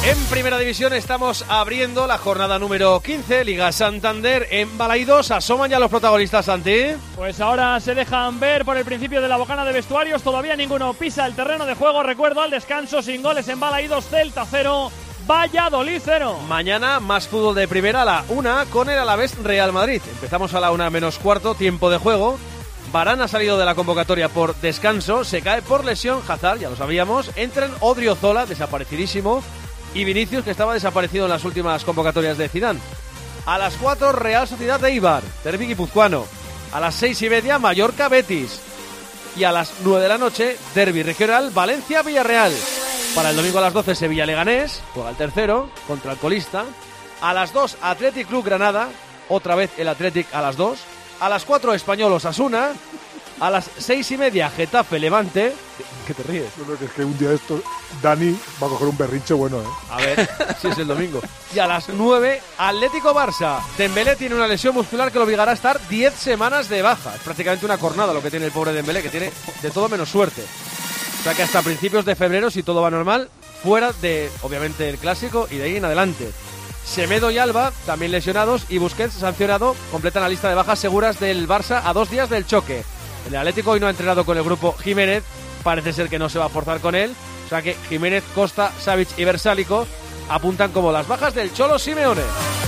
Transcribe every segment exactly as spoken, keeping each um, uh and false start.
En Primera División estamos abriendo la jornada número quince, Liga Santander. En Balaidos asoman ya los protagonistas, Santi. Pues ahora se dejan ver por el principio de la bocana de vestuarios. Todavía ninguno pisa el terreno de juego. Recuerdo al descanso, sin goles en Balaidos, Celta cero, Valladolid cero. Mañana más fútbol de primera a la una con el Alavés Real Madrid. Empezamos a la una menos cuarto, tiempo de juego. Varane ha salido de la convocatoria por descanso, se cae por lesión. Hazard, ya lo sabíamos. Entran Odriozola, desaparecidísimo, y Vinicius, que estaba desaparecido en las últimas convocatorias de Zidane. A las cuatro, Real Sociedad de Eibar, derbi guipuzcoano. A las seis y media, Mallorca Betis. Y a las nueve de la noche, derbi regional, Valencia Villarreal. Para el domingo a las doce, Sevilla Leganés, juega el tercero contra el colista. A las dos, Athletic Club Granada, otra vez el Athletic a las dos. A las cuatro, Español Osasuna. A las seis y media, Getafe Levante. ¿Qué te ríes? Yo creo que es que un día esto Dani va a coger un berrinche bueno, ¿eh? A ver, si es el domingo. Y a las nueve, Atlético Barça. Dembélé tiene una lesión muscular que lo obligará a estar diez semanas de baja. Es prácticamente una cornada lo que tiene el pobre Dembélé, que tiene de todo menos suerte. O sea que hasta principios de febrero, si todo va normal, fuera de, obviamente, el clásico y de ahí en adelante. Semedo y Alba, también lesionados, y Busquets, sancionado, completan la lista de bajas seguras del Barça a dos días del choque. El Atlético hoy no ha entrenado con el grupo Jiménez, parece ser que no se va a forzar con él, o sea que Jiménez, Costa, Savic y Versálico apuntan como las bajas del Cholo Simeone.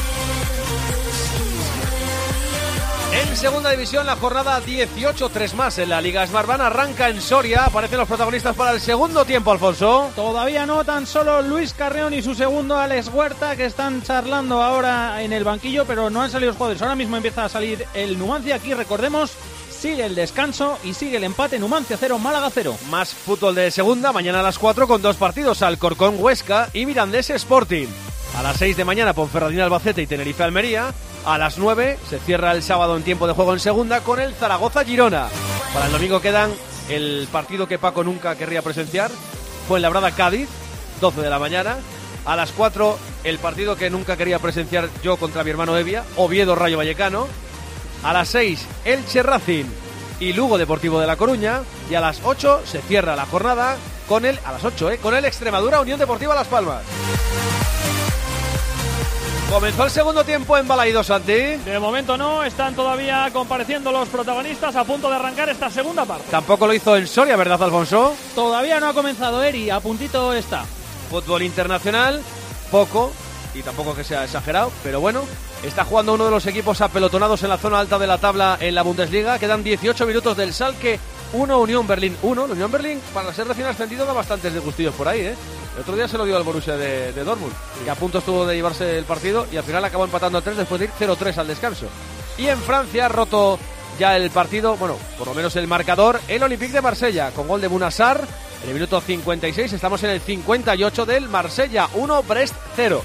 En segunda división, la jornada dieciocho, tres más en la Liga Smartbank arranca en Soria. Aparecen los protagonistas para el segundo tiempo, Alfonso. Todavía no, tan solo Luis Carreón y su segundo Alex Huerta, que están charlando ahora en el banquillo, pero no han salido los jugadores. Ahora mismo empieza a salir el Numancia. Aquí, recordemos, sigue el descanso y sigue el empate. Numancia cero, Málaga cero. Más fútbol de segunda, mañana a las cuatro con dos partidos, Alcorcón Huesca y Mirandés Sporting. A las seis de mañana, Ponferradina Albacete y Tenerife Almería. A las nueve se cierra el sábado en tiempo de juego en segunda con el Zaragoza Girona. Para el domingo quedan el partido que Paco nunca querría presenciar, Fuenlabrada Cádiz, doce de la mañana. A las cuatro el partido que nunca quería presenciar yo contra mi hermano Evia, Oviedo Rayo Vallecano. A las seis Elche Racing y Lugo Deportivo de La Coruña. Y a las ocho se cierra la jornada con el, a las ocho, eh, con el Extremadura Unión Deportiva Las Palmas. Comenzó el segundo tiempo en Balaidos, Santi. De momento no, están todavía compareciendo los protagonistas a punto de arrancar esta segunda parte. Tampoco lo hizo en Soria, ¿verdad, Alfonso? Todavía no ha comenzado, Eri, a puntito está. Fútbol internacional, poco, y tampoco que sea exagerado, pero bueno, está jugando uno de los equipos apelotonados en la zona alta de la tabla en la Bundesliga. Quedan dieciocho minutos del Schalke uno, Unión Berlín uno. La Unión Berlín, para ser recién ascendido, da bastantes disgustillos por ahí, ¿eh? El otro día se lo dio al Borussia de, de Dortmund, que a punto estuvo de llevarse el partido y al final acabó empatando a tres después de ir cero tres al descanso. Y en Francia ha roto ya el partido, bueno, por lo menos el marcador, el Olympique de Marsella, con gol de Bounassar en el minuto cincuenta y seis. Estamos en el cincuenta y ocho del Marsella uno, Brest cero.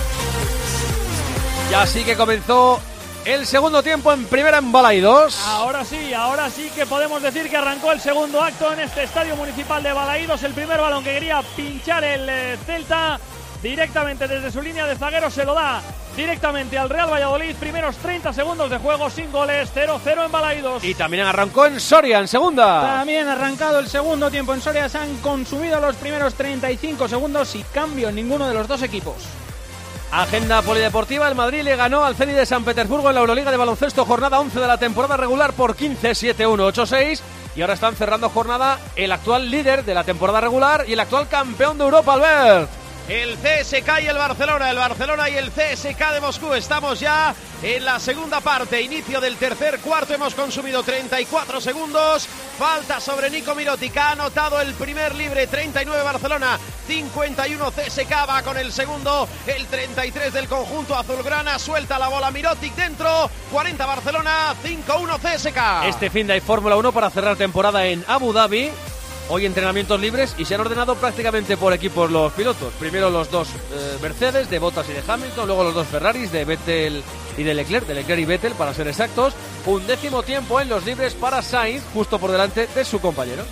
Y así que comenzó el segundo tiempo en primera en Balaidos. Ahora sí, ahora sí que podemos decir que arrancó el segundo acto en este estadio municipal de Balaidos. El primer balón que quería pinchar el eh, Celta directamente desde su línea de zaguero se lo da directamente al Real Valladolid. Primeros treinta segundos de juego sin goles, cero cero en Balaidos. Y también arrancó en Soria en segunda. También ha arrancado el segundo tiempo en Soria. Se han consumido los primeros treinta y cinco segundos y cambio en ninguno de los dos equipos. Agenda polideportiva, el Madrid le ganó al Zenit de San Petersburgo en la Euroliga de baloncesto, jornada once de la temporada regular por quince, siete uno, ocho seis, y ahora están cerrando jornada el actual líder de la temporada regular y el actual campeón de Europa, Albert. El C S K y el Barcelona, el Barcelona y el C S K de Moscú. Estamos ya en la segunda parte, inicio del tercer cuarto. Hemos consumido treinta y cuatro segundos. Falta sobre Nico Mirotic, ha anotado el primer libre. Treinta y nueve Barcelona, cincuenta y uno C S K. Va con el segundo, el treinta y tres del conjunto azulgrana. Suelta la bola Mirotic dentro. cuarenta Barcelona, cinco uno C S K. Este fin de hay Fórmula uno para cerrar temporada en Abu Dhabi. Hoy entrenamientos libres y se han ordenado prácticamente por equipos los pilotos. Primero los dos eh, Mercedes de Bottas y de Hamilton, luego los dos Ferraris de Vettel y de Leclerc, de Leclerc y Vettel para ser exactos. Un décimo tiempo en los libres para Sainz, justo por delante de su compañero.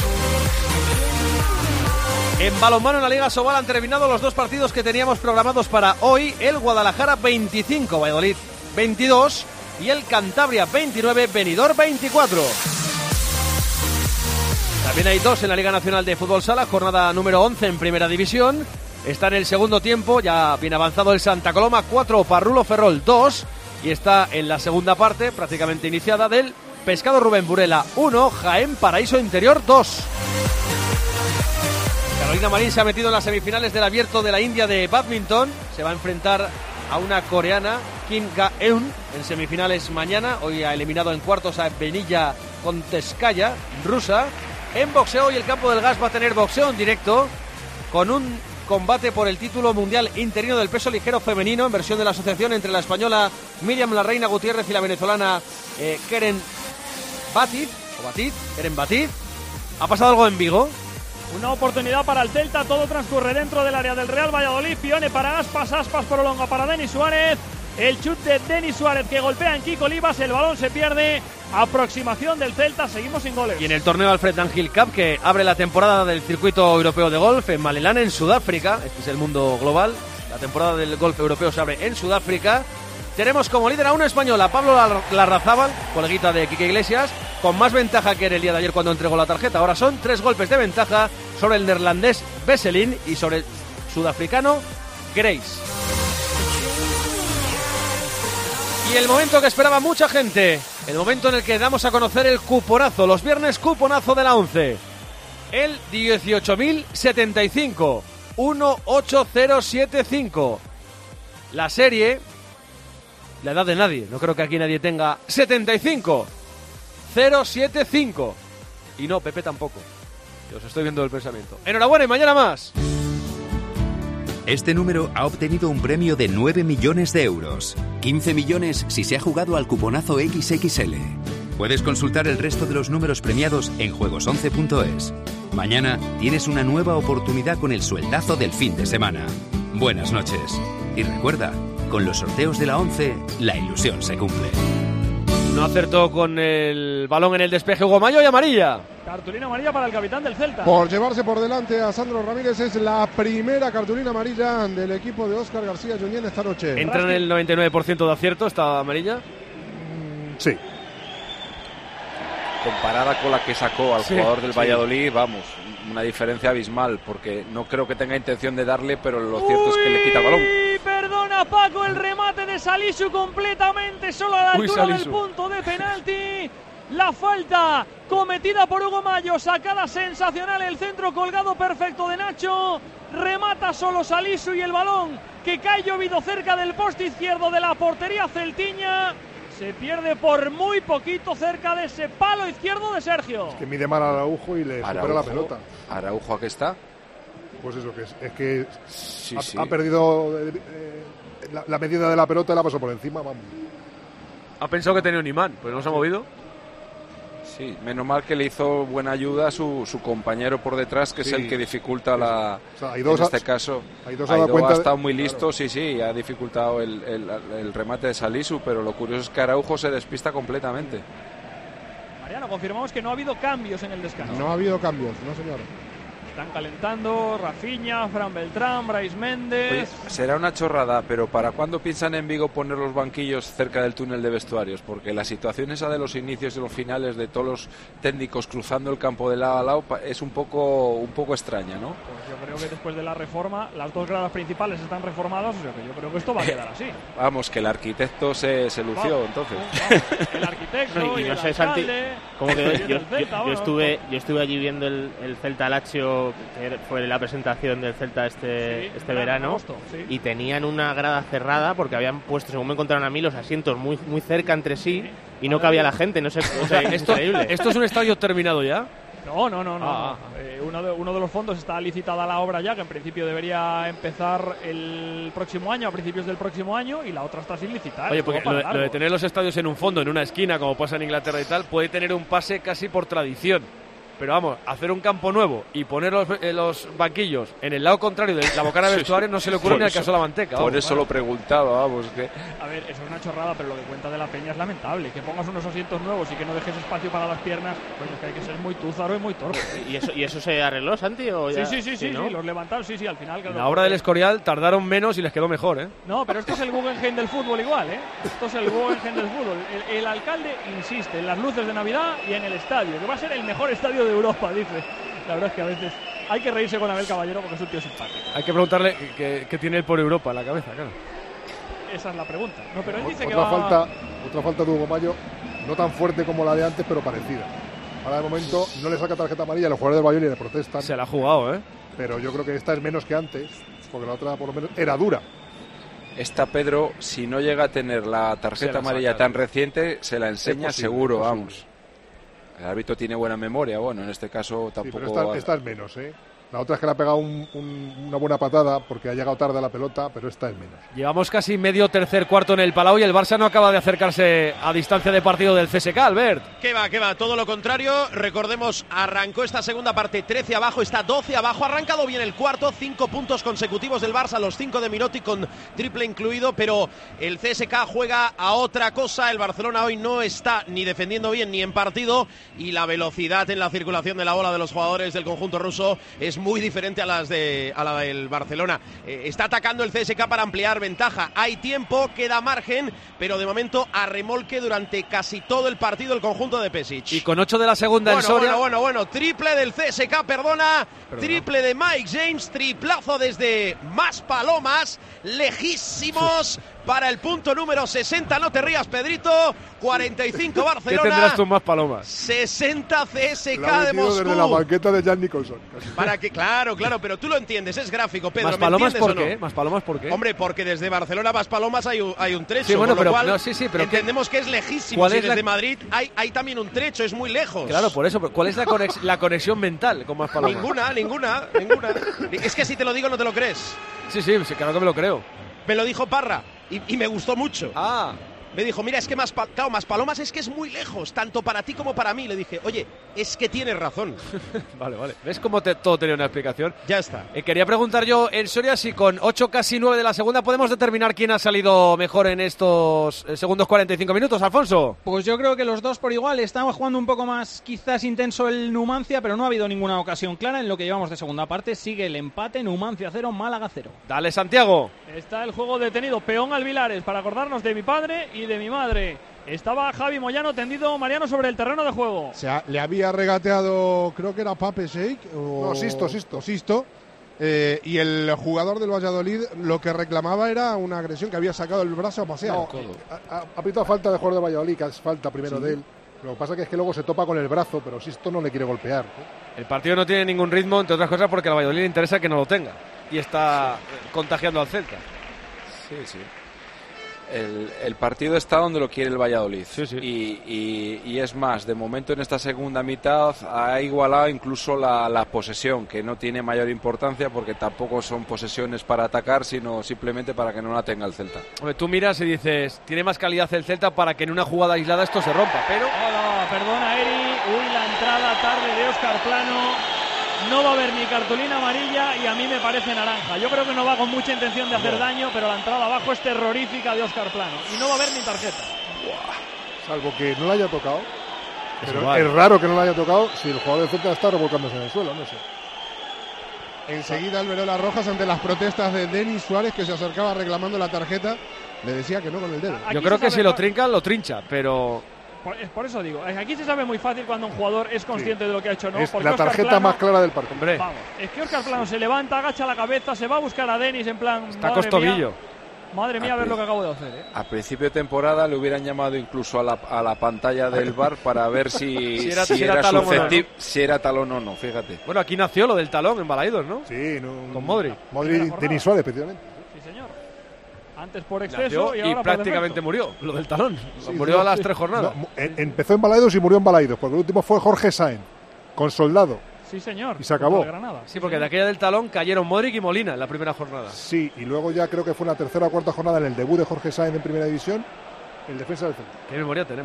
En balonmano en la Liga Sobal han terminado los dos partidos que teníamos programados para hoy. El Guadalajara veinticinco, Valladolid veintidós y el Cantabria veintinueve, Benidorm veinticuatro. También hay dos en la Liga Nacional de Fútbol Sala, jornada número once en Primera División. está en el segundo tiempo, ya bien avanzado el Santa Coloma cuatro, Parrulo Ferrol dos, y está en la segunda parte, prácticamente iniciada, del Pescado Rubén Burela uno, Jaén Paraíso Interior dos. Carolina Marín se ha metido en las semifinales del Abierto de la India de Badminton, se va a enfrentar a una coreana, Kim Ga-eun, en semifinales mañana. Hoy ha eliminado en cuartos a Benilla Konteskaya, rusa. En boxeo, y el Campo del Gas va a tener boxeo en directo con un combate por el título mundial interino del peso ligero femenino en versión de la asociación entre la española Miriam La Reina Gutiérrez y la venezolana eh, Keren Batiz, o Batiz, Keren Batiz. ¿Ha pasado algo en Vigo? Una oportunidad para el Celta, todo transcurre dentro del área del Real Valladolid. Pione para Aspas, Aspas prolonga para Denis Suárez. El chut de Denis Suárez que golpea en Kiko Olivas, el balón se pierde. Aproximación del Celta, seguimos sin goles. Y en el torneo Alfred Angel Cup, que abre la temporada del circuito europeo de golf en Malelane, en Sudáfrica. Este es el mundo global. La temporada del golf europeo se abre en Sudáfrica. Tenemos como líder a una española, Pablo Larrazábal, coleguita de Quique Iglesias, con más ventaja que en el día de ayer cuando entregó la tarjeta. Ahora son tres golpes de ventaja sobre el neerlandés Besselin y sobre el sudafricano Grace. Y el momento que esperaba mucha gente, el momento en el que damos a conocer el cuponazo, los viernes cuponazo de la once. El dieciocho mil setenta y cinco, uno ocho cero siete cinco. La serie, la edad de nadie, no creo que aquí nadie tenga setenta y cinco cero siete cinco. Y no, Pepe tampoco. Yo os estoy viendo el pensamiento. Enhorabuena y mañana más. Este número ha obtenido un premio de nueve millones de euros. quince millones si se ha jugado al cuponazo equis equis ele. Puedes consultar el resto de los números premiados en juegos once punto es. Mañana tienes una nueva oportunidad con el sueldazo del fin de semana. Buenas noches. Y recuerda, con los sorteos de la once, la ilusión se cumple. No acertó con el balón en el despeje Hugo Mayo, y amarilla. Cartulina amarilla para el capitán del Celta. Por llevarse por delante a Sandro Ramírez, es la primera cartulina amarilla del equipo de Óscar García Junyent esta noche. ¿Entra en el noventa y nueve por ciento de acierto esta amarilla? Mm, sí. Comparada con la que sacó al sí, jugador del sí. Valladolid, vamos, una diferencia abismal, porque no creo que tenga intención de darle, pero lo cierto Uy, es que le quita el balón. Perdona Paco, el remate de Salisu completamente solo a la Uy, altura Salisu. del punto de penalti. La falta cometida por Hugo Mayo, sacada sensacional, el centro colgado perfecto de Nacho. Remata solo Salisu y el balón que cae llovido cerca del poste izquierdo de la portería celtiña. Se pierde por muy poquito cerca de ese palo izquierdo de Sergio. Es que mide mal a Araujo y le Araujo, supera la pelota. ¿Araujo a qué está? Pues eso que es, es que sí, ha, sí. ha perdido eh, eh, la, la medida de la pelota y la pasó por encima, vamos. Ha pensado que tenía un imán, pues no se ha movido. Sí, menos mal que le hizo buena ayuda a su, su compañero por detrás, que sí. es el que dificulta la... O sea, Aidó, en este caso, Aidó, Aidó ha estado de... muy listo, claro. sí, sí, ha dificultado el, el, el remate de Salisu, pero lo curioso es que Araujo se despista completamente. Mariano, confirmamos que no ha habido cambios en el descanso. No ha habido cambios, no señor. Están calentando Rafinha, Fran Beltrán, Brais Méndez. Oye, será una chorrada, pero ¿para cuándo piensan en Vigo poner los banquillos cerca del túnel de vestuarios? Porque la situación esa de los inicios y los finales de todos los técnicos cruzando el campo de lado a lado es un poco, un poco extraña, ¿no? Pues yo creo que después de la reforma, las dos gradas principales están reformadas, o sea que yo creo que esto va a quedar así. Vamos, que el arquitecto se, se lució, vamos, entonces. Vamos, el arquitecto no, y, y y no el sé, alcalde, Santi, como que yo, yo, Celta, yo, bueno, yo estuve pues, yo estuve allí viendo el, el Celta Lazio, que fue la presentación del Celta este, sí, este verano, verano, agosto, sí. Y tenían una grada cerrada porque habían puesto, según me contaron a mí, los asientos muy, muy cerca entre sí, sí. y no cabía la gente, no sé, o sea, es esto, increíble. ¿Esto es un estadio terminado ya? No, no, no, no. Ah, no. Eh, uno, de, uno de los fondos está licitada la obra ya, que en principio debería empezar el próximo año, a principios del próximo año, y la otra está sin licitar. Oye, porque lo de, lo de tener los estadios en un fondo, en una esquina, como pasa en Inglaterra y tal, puede tener un pase casi por tradición. Pero vamos, hacer un campo nuevo y poner los, eh, los banquillos en el lado contrario de la bocana de vestuario no se le ocurre ni al caso de la manteca. Por vamos, eso vale. lo preguntaba, vamos. Que... A ver, eso es una chorrada, pero lo que cuenta de la Peña es lamentable. Que pongas unos asientos nuevos y que no dejes espacio para las piernas, pues es que hay que ser muy túzaro y muy torpe. ¿Y eso, ¿Y eso se arregló, Santi? ¿O ya? Sí, sí, sí, sí, ¿no? sí, los levantaron, sí, sí, al final. En la obra del Escorial tardaron menos y les quedó mejor, ¿eh? No, pero esto es el Guggenheim del fútbol igual, ¿eh? Esto es el Guggenheim del fútbol. El, el alcalde insiste en las luces de Navidad y en el estadio, que va a ser el mejor estadio de Europa, dice. La verdad es que a veces hay que reírse con Abel Caballero porque es un tío simpático. Hay que preguntarle qué, qué tiene él por Europa en la cabeza, claro. Esa es la pregunta. No, pero él dice otra que va... falta, otra falta de Hugo Mayo, no tan fuerte como la de antes, pero parecida. Ahora de momento no le saca tarjeta amarilla, los jugadores del Valladolid le protestan. Se la ha jugado, ¿eh? Pero yo creo que esta es menos que antes, porque la otra por lo menos era dura. Esta, Pedro, si no llega a tener la tarjeta amarilla tan reciente, se la enseña posible, seguro, vamos. El árbitro tiene buena memoria, bueno, en este caso tampoco... Sí, pero esta, esta es menos, ¿eh? La otra es que le ha pegado un, un, una buena patada porque ha llegado tarde a la pelota, pero esta es menos. Llevamos casi medio tercer cuarto en el Palau y el Barça no acaba de acercarse a distancia de partido del C S K, Albert. ¿Qué va, qué va? Todo lo contrario. Recordemos, arrancó esta segunda parte trece abajo, está doce abajo. Ha arrancado bien el cuarto, cinco puntos consecutivos del Barça, los cinco de Mirotic con triple incluido, pero el C S K juega a otra cosa. El Barcelona hoy no está ni defendiendo bien ni en partido y la velocidad en la circulación de la bola de los jugadores del conjunto ruso es muy diferente a las de a la del Barcelona. Eh, está atacando el C S K para ampliar ventaja. Hay tiempo, queda margen, pero de momento a remolque durante casi todo el partido el conjunto de Pesic. Y con ocho de la segunda bueno, en Soria. Bueno, bueno, bueno, triple del C S K, perdona, perdona. Triple de Mike James, triplazo desde Maspalomas, lejísimos para el punto número sesenta. No te rías, Pedrito. cuarenta y cinco Barcelona. ¿Qué tendrás tú, Maspalomas? sesenta C S K de Moscú. Desde la banqueta de Jan Nicholson. Para que, claro, claro, pero tú lo entiendes, es gráfico, Pedro. ¿Maspalomas por no? qué? ¿Maspalomas por qué? Hombre, porque desde Barcelona a Maspalomas hay un, hay un trecho. Sí, bueno, con lo pero, cual no, sí, sí, pero entendemos ¿qué? que es lejísimo. Si es desde la... Madrid hay, hay también un trecho, es muy lejos. Claro, por eso. Pero ¿cuál es la, conex... la conexión mental con Maspalomas? Ninguna, ninguna, ninguna. Es que si te lo digo no te lo crees. Sí, sí, sí, claro que me lo creo. Me lo dijo Parra y, y me gustó mucho. Ah. Me dijo, mira, es que más, claro, Maspalomas es que es muy lejos, tanto para ti como para mí. Le dije, oye, es que tienes razón. Vale, vale. ¿Ves cómo te, todo tenía una explicación? Ya está. Eh, quería preguntar yo en Soria si con ocho, casi nueve de la segunda podemos determinar quién ha salido mejor en estos eh, segundos cuarenta y cinco minutos, Alfonso. Pues yo creo que los dos por igual. Estaba jugando un poco más quizás intenso el Numancia, pero no ha habido ninguna ocasión clara en lo que llevamos de segunda parte. Sigue el empate, Numancia cero, Málaga cero. Dale, Santiago. Está el juego detenido, peón al Vilares, para acordarnos de mi padre y de mi madre. Estaba Javi Moyano tendido, Mariano, sobre el terreno de juego. O sea, le había regateado, creo que era Pape Sheik o no, Sisto, Sisto. Sisto eh, y el jugador del Valladolid lo que reclamaba era una agresión, que había sacado el brazo a pasear. No, ha, ha, ha pitado falta de jugador de Valladolid, que es falta primero sí. de él. Lo que pasa que es que luego se topa con el brazo, pero Sisto no le quiere golpear. El partido no tiene ningún ritmo, entre otras cosas porque al Valladolid le interesa que no lo tenga. Y está sí. contagiando al Celta. Sí, sí. El, el partido está donde lo quiere el Valladolid. Sí, sí. Y, y, y es más, de momento en esta segunda mitad ha igualado incluso la, la posesión, que no tiene mayor importancia porque tampoco son posesiones para atacar, sino simplemente para que no la tenga el Celta. Hombre, tú miras y dices, tiene más calidad el Celta para que en una jugada aislada esto se rompa, pero... Hola, perdona, Eri. Uy, la entrada tarde de Óscar Plano. No va a haber ni cartulina amarilla y a mí me parece naranja. Yo creo que no va con mucha intención de hacer daño, pero la entrada abajo es terrorífica de Óscar Plano. Y no va a haber ni tarjeta. Buah. Salvo que no la haya tocado. Es pero igual. Es raro que no la haya tocado si el jugador de Celta está revolcándose en el suelo, no sé. Enseguida Alberola Rojas, ante las protestas de Denis Suárez, que se acercaba reclamando la tarjeta, le decía que no con el dedo. Yo creo que si lo trinca, lo trincha, pero... Por, por eso digo, aquí se sabe muy fácil cuando un jugador es consciente sí. de lo que ha hecho, ¿no? Es Porque la Óscar tarjeta Plano, más clara del partido. Hombre. Vamos, es que Óscar Plano se levanta, agacha la cabeza, se va a buscar a Denis en plan... Está costobillo. Mía, madre mía, a, a ver lo que acabo de hacer, ¿eh? A principio de temporada le hubieran llamado incluso a la, a la pantalla del V A R para ver si, si era, si si era, era talón susceptible, no. si era talón o no, fíjate. Bueno, aquí nació lo del talón en Balaidos, ¿no? Sí, no, con Modric. Modric, Denis Suárez, especialmente. Sí, señor. Antes por exceso y, ahora y prácticamente por murió, lo del talón. Sí, murió no, a las sí. tres jornadas. No, empezó en Balaidos y murió en Balaidos, porque el último fue Jorge Sáenz, con Soldado. Sí, señor. Y se acabó. Granada. Sí, porque de aquella del talón cayeron Modric y Molina en la primera jornada. Sí, y luego ya creo que fue en la tercera o cuarta jornada en el debut de Jorge Sáenz en Primera División, el defensa del Celta. Qué memoria tenemos,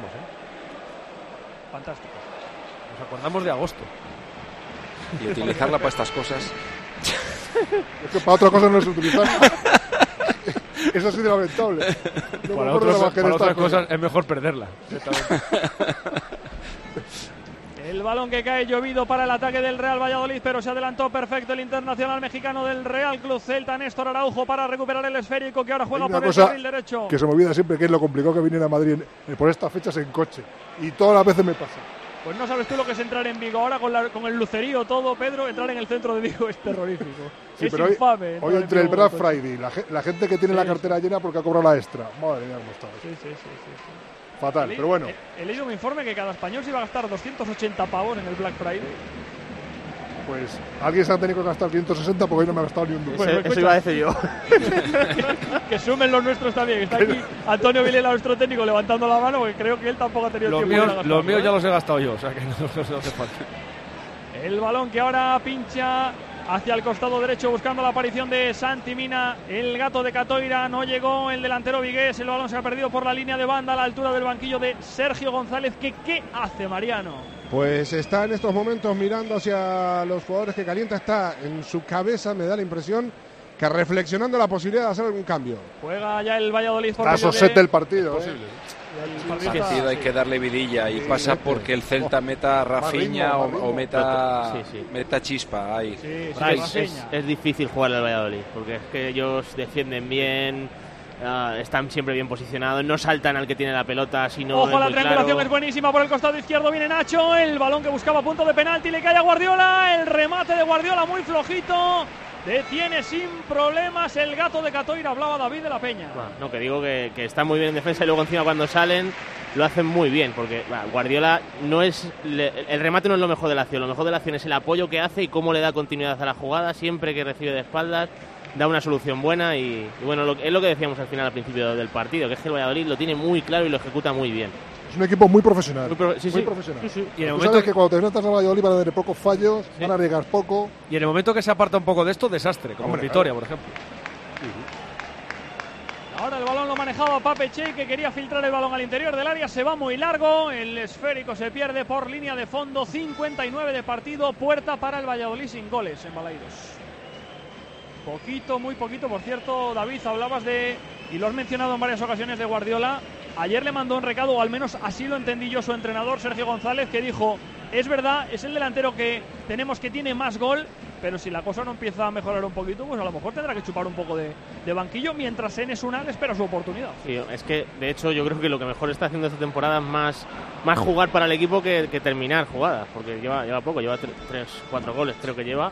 ¿eh? Fantástico. Nos acordamos de agosto. Y utilizarla para estas cosas. Es que para otra cosa no es utilizarla. Eso sí es lamentable. No para otros, para otras cosas es mejor perderla. El balón que cae llovido para el ataque del Real Valladolid, pero se adelantó perfecto el internacional mexicano del Real Club Celta, Néstor Araujo, para recuperar el esférico que ahora juega por el carril derecho. Que se me olvida siempre que es lo complicado que vienen a Madrid en, por estas fechas en coche. Y todas las veces me pasa. Pues no sabes tú lo que es entrar en Vigo ahora con, la, con el lucerío todo, Pedro. Entrar en el centro de Vigo es terrorífico. Sí, es pero infame. Hoy, hoy entre el Black Friday, la, la gente que tiene sí. la cartera llena porque ha cobrado la extra. Madre mía, cómo está. Sí, sí, sí, sí, sí. Fatal, he, pero bueno. He, he leído un informe que cada español se iba a gastar doscientos ochenta pavos en el Black Friday. Pues alguien se ha tenido que gastar quinientos sesenta porque hoy no me ha gastado ni un duro. Bueno, eso, eso iba a decir yo. Que sumen los nuestros también. Está aquí Antonio Vilela, nuestro técnico, levantando la mano porque creo que él tampoco ha tenido los tiempo míos, de gastarlo. Los míos ¿eh? ya los he gastado yo, o sea que no, no, no hace falta. El balón que ahora pincha hacia el costado derecho buscando la aparición de Santi Mina. El gato de Catoira no llegó, el delantero vigués. El balón se ha perdido por la línea de banda a la altura del banquillo de Sergio González. ¿Qué, qué hace Mariano? Pues está en estos momentos mirando hacia los jugadores que calienta. Está en su cabeza, me da la impresión, que reflexionando la posibilidad de hacer algún cambio. Juega ya el Valladolid por medio de... del partido. Es posible. El partido, el partido hay que darle vidilla y sí, pasa sí, porque el Celta meta Rafinha o, o meta, sí, sí. meta Chispa ahí. Sí, sí, es, es, es difícil jugar al Valladolid porque es que ellos defienden bien. Uh, están siempre bien posicionados, no saltan al que tiene la pelota, sino. Ojo, la triangulación claro. es buenísima por el costado izquierdo. Viene Nacho, el balón que buscaba punto de penalti, le cae a Guardiola. El remate de Guardiola muy flojito. Detiene sin problemas el gato de Catoira. Hablaba David de la Peña. Bueno, no, que digo que, que está muy bien en defensa y luego encima cuando salen lo hacen muy bien porque bueno, Guardiola no es. Le, el remate no es lo mejor de la acción, lo mejor de la acción es el apoyo que hace y cómo le da continuidad a la jugada siempre que recibe de espaldas. Da una solución buena y, y bueno, lo, es lo que decíamos al final al principio del partido, que es que el Valladolid lo tiene muy claro y lo ejecuta muy bien. Es un equipo muy profesional. Muy, pro, sí, muy sí, profesional. Sí, sí. Y en el momento sabes que cuando te enfrentas al Valladolid van a tener pocos fallos, sí. van a arriesgar poco. Y en el momento que se aparta un poco de esto, desastre, como en Vitoria, por ejemplo. Sí. Ahora el balón lo manejaba Pape Che, que quería filtrar el balón al interior del área, se va muy largo, el esférico se pierde por línea de fondo, cincuenta y nueve de partido, puerta para el Valladolid sin goles en Balaidos. Poquito, muy poquito, por cierto, David, hablabas de, y lo has mencionado en varias ocasiones, de Guardiola. Ayer le mandó un recado, o al menos así lo entendí yo, su entrenador, Sergio González, que dijo, es verdad, es el delantero que tenemos que tiene más gol, pero si la cosa no empieza a mejorar un poquito, pues a lo mejor tendrá que chupar un poco de, de banquillo, mientras Enes Unal espera su oportunidad. Sí, es que, de hecho, yo creo que lo que mejor está haciendo esta temporada es más, más jugar para el equipo que, que terminar jugadas, porque lleva, lleva poco, lleva tres, tres, cuatro goles, creo que lleva.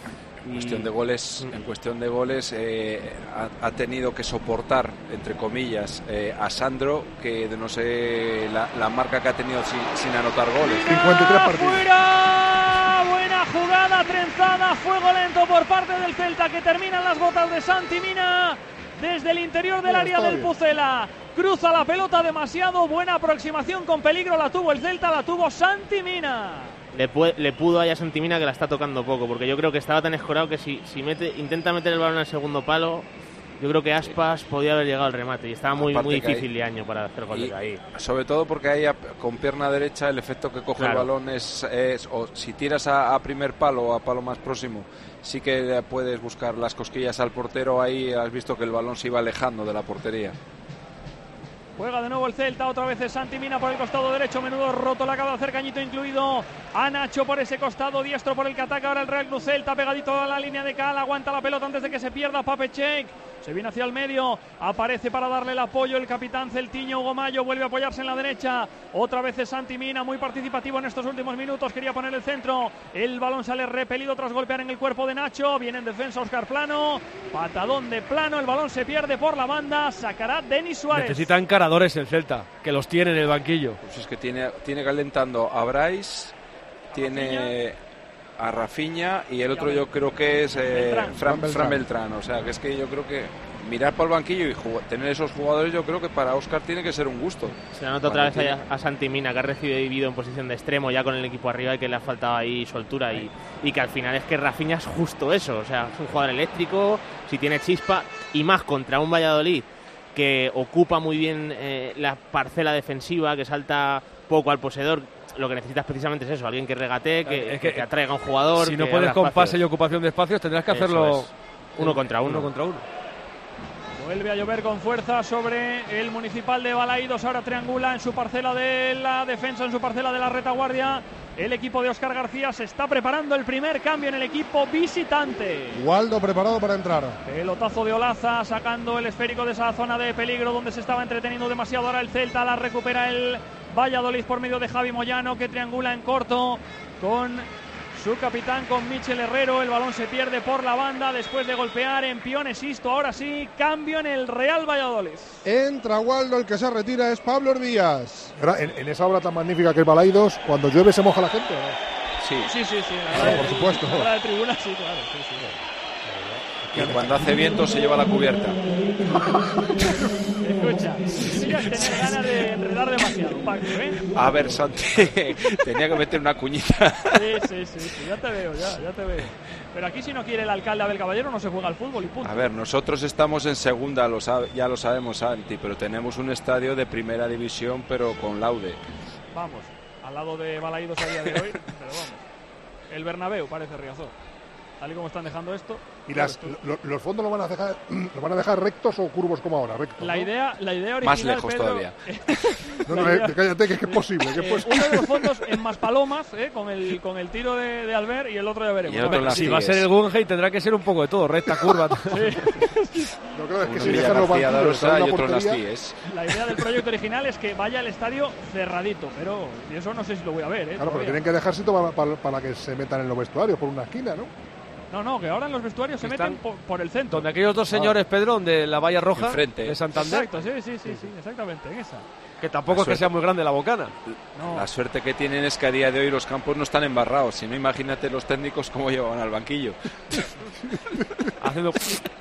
En cuestión de goles, en cuestión de goles eh, ha, ha tenido que soportar, entre comillas, eh, a Sandro, que no sé la, la marca que ha tenido sin, sin anotar goles. cincuenta y tres partidos. ¡Fuera! Buena jugada trenzada, fuego lento por parte del Celta, que terminan las botas de Santi Mina desde el interior del área del Pucela. Cruza la pelota demasiado, buena aproximación con peligro, la tuvo el Celta, la tuvo Santi Mina. Le, puede, le pudo a Santi Mina, que la está tocando poco, porque yo creo que estaba tan escorado que si, si mete, intenta meter el balón al segundo palo, yo creo que Aspas podía haber llegado al remate y estaba muy, muy difícil de año para hacer gol de ahí. Sobre todo porque ahí con pierna derecha el efecto que coge claro. el balón es, es o si tiras a, a primer palo o a palo más próximo, sí que puedes buscar las cosquillas al portero. Ahí has visto que el balón se iba alejando de la portería. Juega de nuevo el Celta, otra vez es Santi Mina por el costado derecho, menudo roto, le acaba de hacer cañito incluido a Nacho por ese costado, diestro por el que ataca ahora el Real Club Celta, pegadito a la línea de cal, aguanta la pelota antes de que se pierda Pape Check, se viene hacia el medio, aparece para darle el apoyo el capitán celtiño Hugo Mayo, vuelve a apoyarse en la derecha, otra vez es Santi Mina, muy participativo en estos últimos minutos, quería poner el centro, el balón sale repelido tras golpear en el cuerpo de Nacho, viene en defensa Óscar Plano, patadón de Plano, el balón se pierde por la banda, sacará Denis Suárez. Necesita encaradores el Celta, que los tiene en el banquillo. Pues es que tiene, tiene calentando a Brais, tiene a Rafinha y el otro yo creo que es eh, Beltrán. Fran, Fran, Fran Beltrán. O sea, que es que yo creo que mirar por el banquillo y jugar, tener esos jugadores, yo creo que para Óscar tiene que ser un gusto. Se nota otra vez a, a Santi Mina, que ha recibido en posición de extremo ya con el equipo arriba y que le ha faltado ahí soltura y, y que al final es que Rafinha es justo eso. O sea, es un jugador eléctrico, si tiene chispa y más contra un Valladolid que ocupa muy bien eh, la parcela defensiva, que salta poco al poseedor. Lo que necesitas precisamente es eso, alguien que regatee, que, es que, que atraiga a un jugador. Si no puedes con pase y ocupación de espacios, tendrás que hacerlo es. uno contra uno. uno contra uno. Vuelve a llover con fuerza sobre el Municipal de Balaidos. Ahora triangula en su parcela de la defensa, en su parcela de la retaguardia. El equipo de Óscar García se está preparando el primer cambio en el equipo visitante. Waldo preparado para entrar. Pelotazo de Olaza sacando el esférico de esa zona de peligro donde se estaba entreteniendo demasiado ahora el Celta. La recupera el Valladolid por medio de Javi Moyano, que triangula en corto con su capitán, con Michel Herrero. El balón se pierde por la banda después de golpear en Pione Sisto. Ahora sí, cambio en el Real Valladolid. Entra Waldo, el que se retira es Pablo Díaz. En, en esa obra tan magnífica que es Balaidos, cuando llueve se moja la gente, ¿no? Sí, sí, sí, sí la claro, por supuesto. La de tribuna, sí, claro, sí, sí. Y cuando hace viento se lleva la cubierta. Escucha, tienes que tener ganas de enredar demasiado, Paco, ¿eh? A ver, Santi, tenía que meter una cuñita. Sí, sí, sí, sí, ya te veo, ya, ya te veo. Pero aquí si no quiere el alcalde Abel Caballero no se juega al fútbol y punto. A ver, nosotros estamos en segunda, lo sabe, ya lo sabemos, Santi, pero tenemos un estadio de primera división, pero con laude. Vamos, al lado de Balaidos a día de hoy, pero vamos. El Bernabéu parece Riazor. Tal y como están dejando esto. ¿Y las, lo, los fondos los van a dejar los van a dejar rectos o curvos como ahora? Rectos, la, ¿no? idea, la idea original, más lejos Pedro, todavía. no, no, idea, cállate, que es, que es posible. Que eh, es uno de los fondos en Maspalomas, eh, con, el, con el tiro de, de Albert, y el otro ya veremos. Y otro si va a ser el Guggenheim tendrá que ser un poco de todo, recta, curva. Sí. No, claro, es que uno si dejan los banquillos, y otro en las pies. La idea del proyecto original es que vaya al estadio cerradito, pero eso no sé si lo voy a ver. Eh, claro, todavía. pero tienen que dejar sitio para, para, para que se metan en los vestuarios por una esquina, ¿no? No, no, que ahora en los vestuarios se Están meten por, por el centro. Donde aquellos dos señores, ah. Pedro, donde la valla roja enfrente de Santander. Exacto, sí, sí, sí, sí, exactamente, en esa. Que tampoco es que sea muy grande la bocana. No. La suerte que tienen es que a día de hoy los campos no están embarrados. Si no, imagínate los técnicos cómo llevaban al banquillo. Haciendo...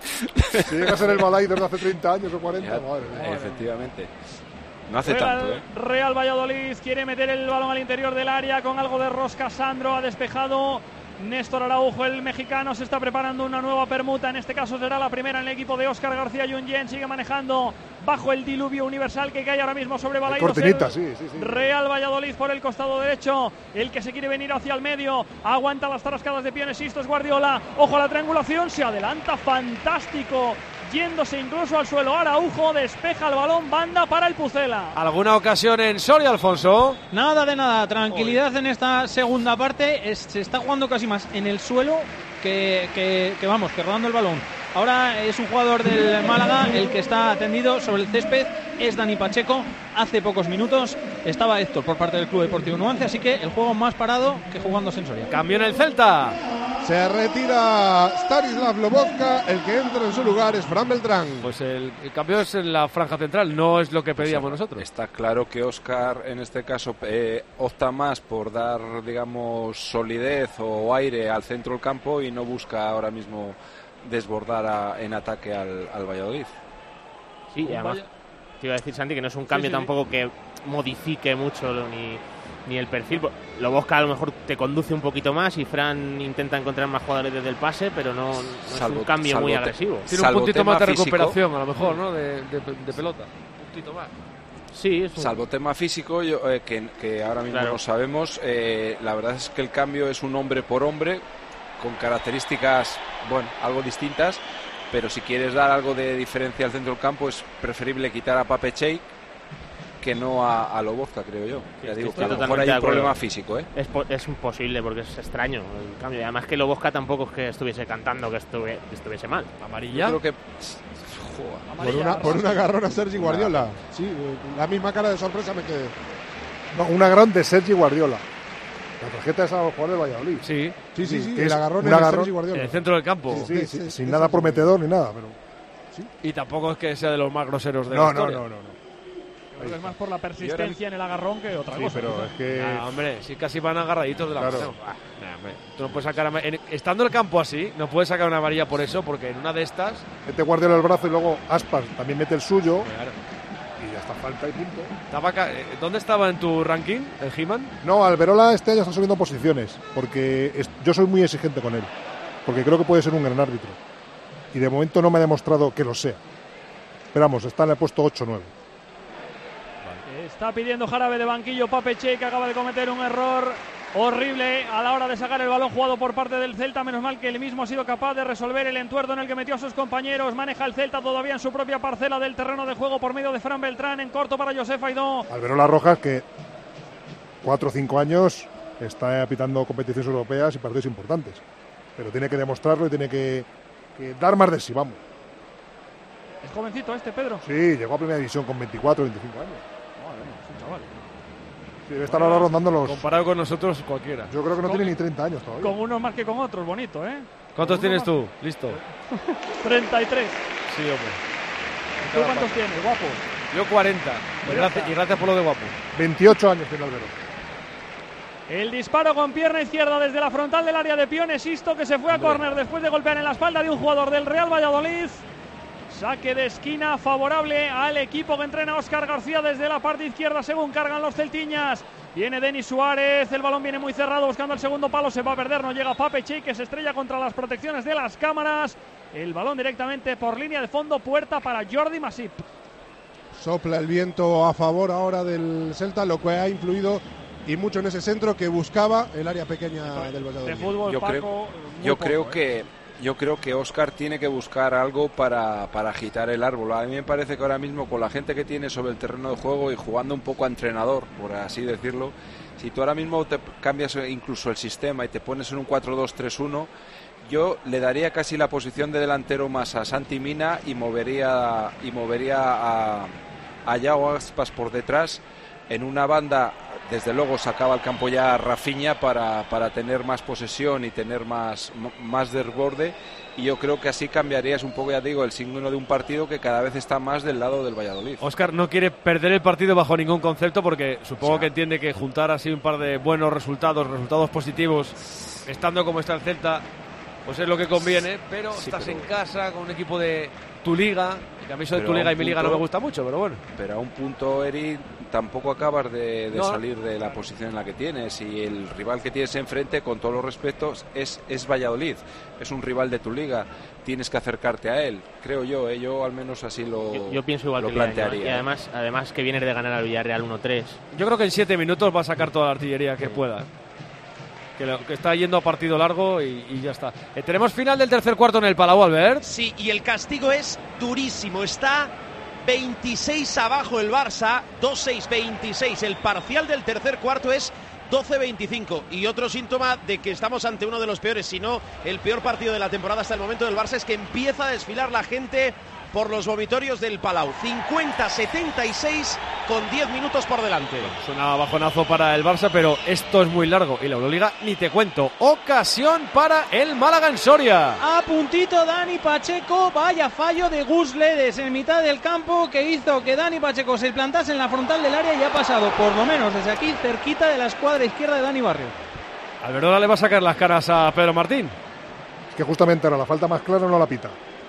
Si llega a ser el Balaidos de hace treinta años o cuarenta, Ya, madre mía. efectivamente. No hace Real, tanto, ¿eh? Real Valladolid quiere meter el balón al interior del área con algo de rosca. Sandro ha despejado. Néstor Araujo, el mexicano, se está preparando una nueva permuta. En este caso será la primera en el equipo de Óscar García Junyent. Sigue manejando bajo el diluvio universal que cae ahora mismo sobre Balaidos. Cortinita, sí, sí, sí. Real Valladolid por el costado derecho. El que se quiere venir hacia el medio. Aguanta las tarascadas de Pione Sisto, es Guardiola. Ojo a la triangulación. Se adelanta fantástico. Yéndose incluso al suelo. Araujo despeja el balón. Banda para el Pucela. ¿Alguna ocasión en Soria, Alfonso? Nada de nada. Tranquilidad en esta segunda parte. Es, se está jugando casi más en el suelo que, que, que vamos, que rodando el balón. Ahora es un jugador del Málaga el que está tendido sobre el césped. Es Dani Pacheco. Hace pocos minutos estaba Héctor por parte del Club Deportivo Numancia. Así que el juego más parado que jugando en Soria. Cambio en el Celta. Se retira Stanislav Lobotka, el que entra en su lugar es Fran Beltrán. Pues el, el cambio es en la franja central, no es lo que pedíamos pues nosotros. Está claro que Óscar en este caso eh, opta más por dar, digamos, solidez o aire al centro del campo y no busca ahora mismo desbordar a, en ataque al, al Valladolid. Sí, y además te iba a decir, Santi, que no es un cambio sí, sí, tampoco que modifique mucho ni... ni el perfil. Lobotka a lo mejor te conduce un poquito más y Fran intenta encontrar más jugadores desde el pase, pero no, no salvo, es un cambio muy agresivo. Tiene un puntito más de recuperación, físico, a lo mejor, ¿no? De, de, de pelota. Un puntito más. Sí, es un... Salvo tema físico, yo, eh, que, que ahora mismo claro. no sabemos, eh, la verdad es que el cambio es un hombre por hombre, con características, bueno, algo distintas, pero si quieres dar algo de diferencia al centro del campo es preferible quitar a Pape Cheik que no a, a Lobotka, creo yo. Sí, ya digo, que a lo mejor hay un problema físico, ¿eh? Es, es imposible porque es extraño el cambio. Y además que Lobotka tampoco es que estuviese cantando que, estuve, que estuviese mal. ¿Amarilla? Yo creo que... Por una, por una agarrón a Sergi Guardiola. Sí, la misma cara de sorpresa me quedé. No, un agarrón de Sergi Guardiola. La tarjeta es a los jugadores de Valladolid. Sí, sí, sí, sí, sí el agarrón es de Sergi Guardiola. En el centro del campo. Sí, sí, sí, sí, sin nada prometedor ni nada, pero... ¿Sí? Y tampoco es que sea de los más groseros de no, la historia. No, no, no, no. Creo que es más por la persistencia en el agarrón que otra sí, cosa. Pero es que... Nah, hombre, si casi van agarraditos de la claro. mano. Ah, nah, hombre. Tú no puedes sacar... A... En... Estando el campo así, no puedes sacar una amarilla por eso, porque en una de estas... Mete Guardiola el brazo y luego Aspas también mete el suyo. Claro. Y ya está, falta y punto. Estaba acá... ¿Dónde estaba en tu ranking, el He-Man? No, Alberola este año está subiendo posiciones, porque es... yo soy muy exigente con él, porque creo que puede ser un gran árbitro. Y de momento no me ha demostrado que lo sea. Pero vamos, está en el puesto ocho nueve. Está pidiendo jarabe de banquillo Pape Cheik, que acaba de cometer un error horrible a la hora de sacar el balón jugado por parte del Celta. Menos mal que él mismo ha sido capaz de resolver el entuerdo en el que metió a sus compañeros. Maneja el Celta todavía en su propia parcela del terreno de juego por medio de Fran Beltrán. En corto para Josef Aidó. Alberola Rojas, que cuatro o cinco años está pitando competiciones europeas y partidos importantes, pero tiene que demostrarlo y tiene que, que dar más de sí, vamos. ¿Es jovencito este, Pedro? Sí, llegó a primera división con veinticuatro o veinticinco años. Vale, es un chaval. Sí, debe estar ahora rondando los... Comparado con nosotros, cualquiera. Yo creo que no Con- tiene ni treinta años todavía. Con unos más que con otros, bonito, ¿eh? ¿Cuántos Con tienes unos tú? Listo. más- treinta y tres. Sí, hombre. ¿Tú cuántos tienes, guapo? Yo cuarenta. Y Pues ya gracias, está. y gracias por lo de guapo. veintiocho años tiene Albero. El disparo con pierna izquierda desde la frontal del área de Pione Sisto, que se fue a córner después de golpear en la espalda de un jugador del Real Valladolid. Saque de esquina favorable al equipo que entrena Óscar García desde la parte izquierda según cargan los celtiñas. Viene Denis Suárez, el balón viene muy cerrado buscando el segundo palo, se va a perder, no llega Pape Che, que se estrella contra las protecciones de las cámaras. El balón directamente por línea de fondo, puerta para Jordi Masip. Sopla el viento a favor ahora del Celta, lo que ha influido y mucho en ese centro que buscaba el área pequeña del De Valladolid. fútbol, Yo Paco, creo, muy yo poco, creo ¿eh? que yo creo que Óscar tiene que buscar algo para, para agitar el árbol. A mí me parece que ahora mismo con la gente que tiene sobre el terreno de juego y jugando un poco a entrenador, por así decirlo, si tú ahora mismo te cambias incluso el sistema y te pones en un cuatro dos tres uno, yo le daría casi la posición de delantero más a Santi Mina y movería y movería a, a Yago Aspas por detrás. En una banda, desde luego, sacaba al campo ya a Rafinha para, para tener más posesión y tener más, más desborde. Y yo creo que así cambiarías un poco, ya digo, el signo de un partido que cada vez está más del lado del Valladolid. Óscar no quiere perder el partido bajo ningún concepto porque supongo O sea, que entiende que juntar así un par de buenos resultados, resultados positivos, estando como está el Celta, pues es lo que conviene, pero Sí, estás pero- en casa con un equipo de tu liga, que a mí eso de Pero tu liga a y un mi liga no punto- me gusta mucho, pero bueno. Pero a un punto, Eri, tampoco acabas de, de No. salir de la posición en la que tienes. Y el rival que tienes enfrente, con todos los respetos, es, es Valladolid. Es un rival de tu liga. Tienes que acercarte a él, creo yo. ¿eh? Yo al menos así lo, Yo, yo pienso igual lo que Leaño, ¿eh? plantearía. Y ¿eh? además, además que vienes de ganar al Villarreal uno tres. Yo creo que en siete minutos va a sacar toda la artillería que pueda. Que, lo- que está yendo a partido largo y, y ya está. Eh, tenemos final del tercer cuarto en el Palau, Albert. Sí, y el castigo es durísimo. Está veintiséis abajo el Barça, dos seis veintiséis. El parcial del tercer cuarto es doce veinticinco. Y otro síntoma de que estamos ante uno de los peores, si no el peor partido de la temporada hasta el momento del Barça, es que empieza a desfilar la gente por los vomitorios del Palau. cincuenta setenta y seis con diez minutos por delante. Suena bajonazo para el Barça, pero esto es muy largo. Y la Euroliga, ni te cuento. Ocasión para el Málaga en Soria. A puntito Dani Pacheco, vaya fallo de Gus Ledes en mitad del campo que hizo que Dani Pacheco se plantase en la frontal del área y ha pasado por lo menos desde aquí cerquita de la escuadra izquierda de Dani Barrio. Alberto le va a sacar las caras a Pedro Martín. Es que justamente ahora la falta más clara no la pita.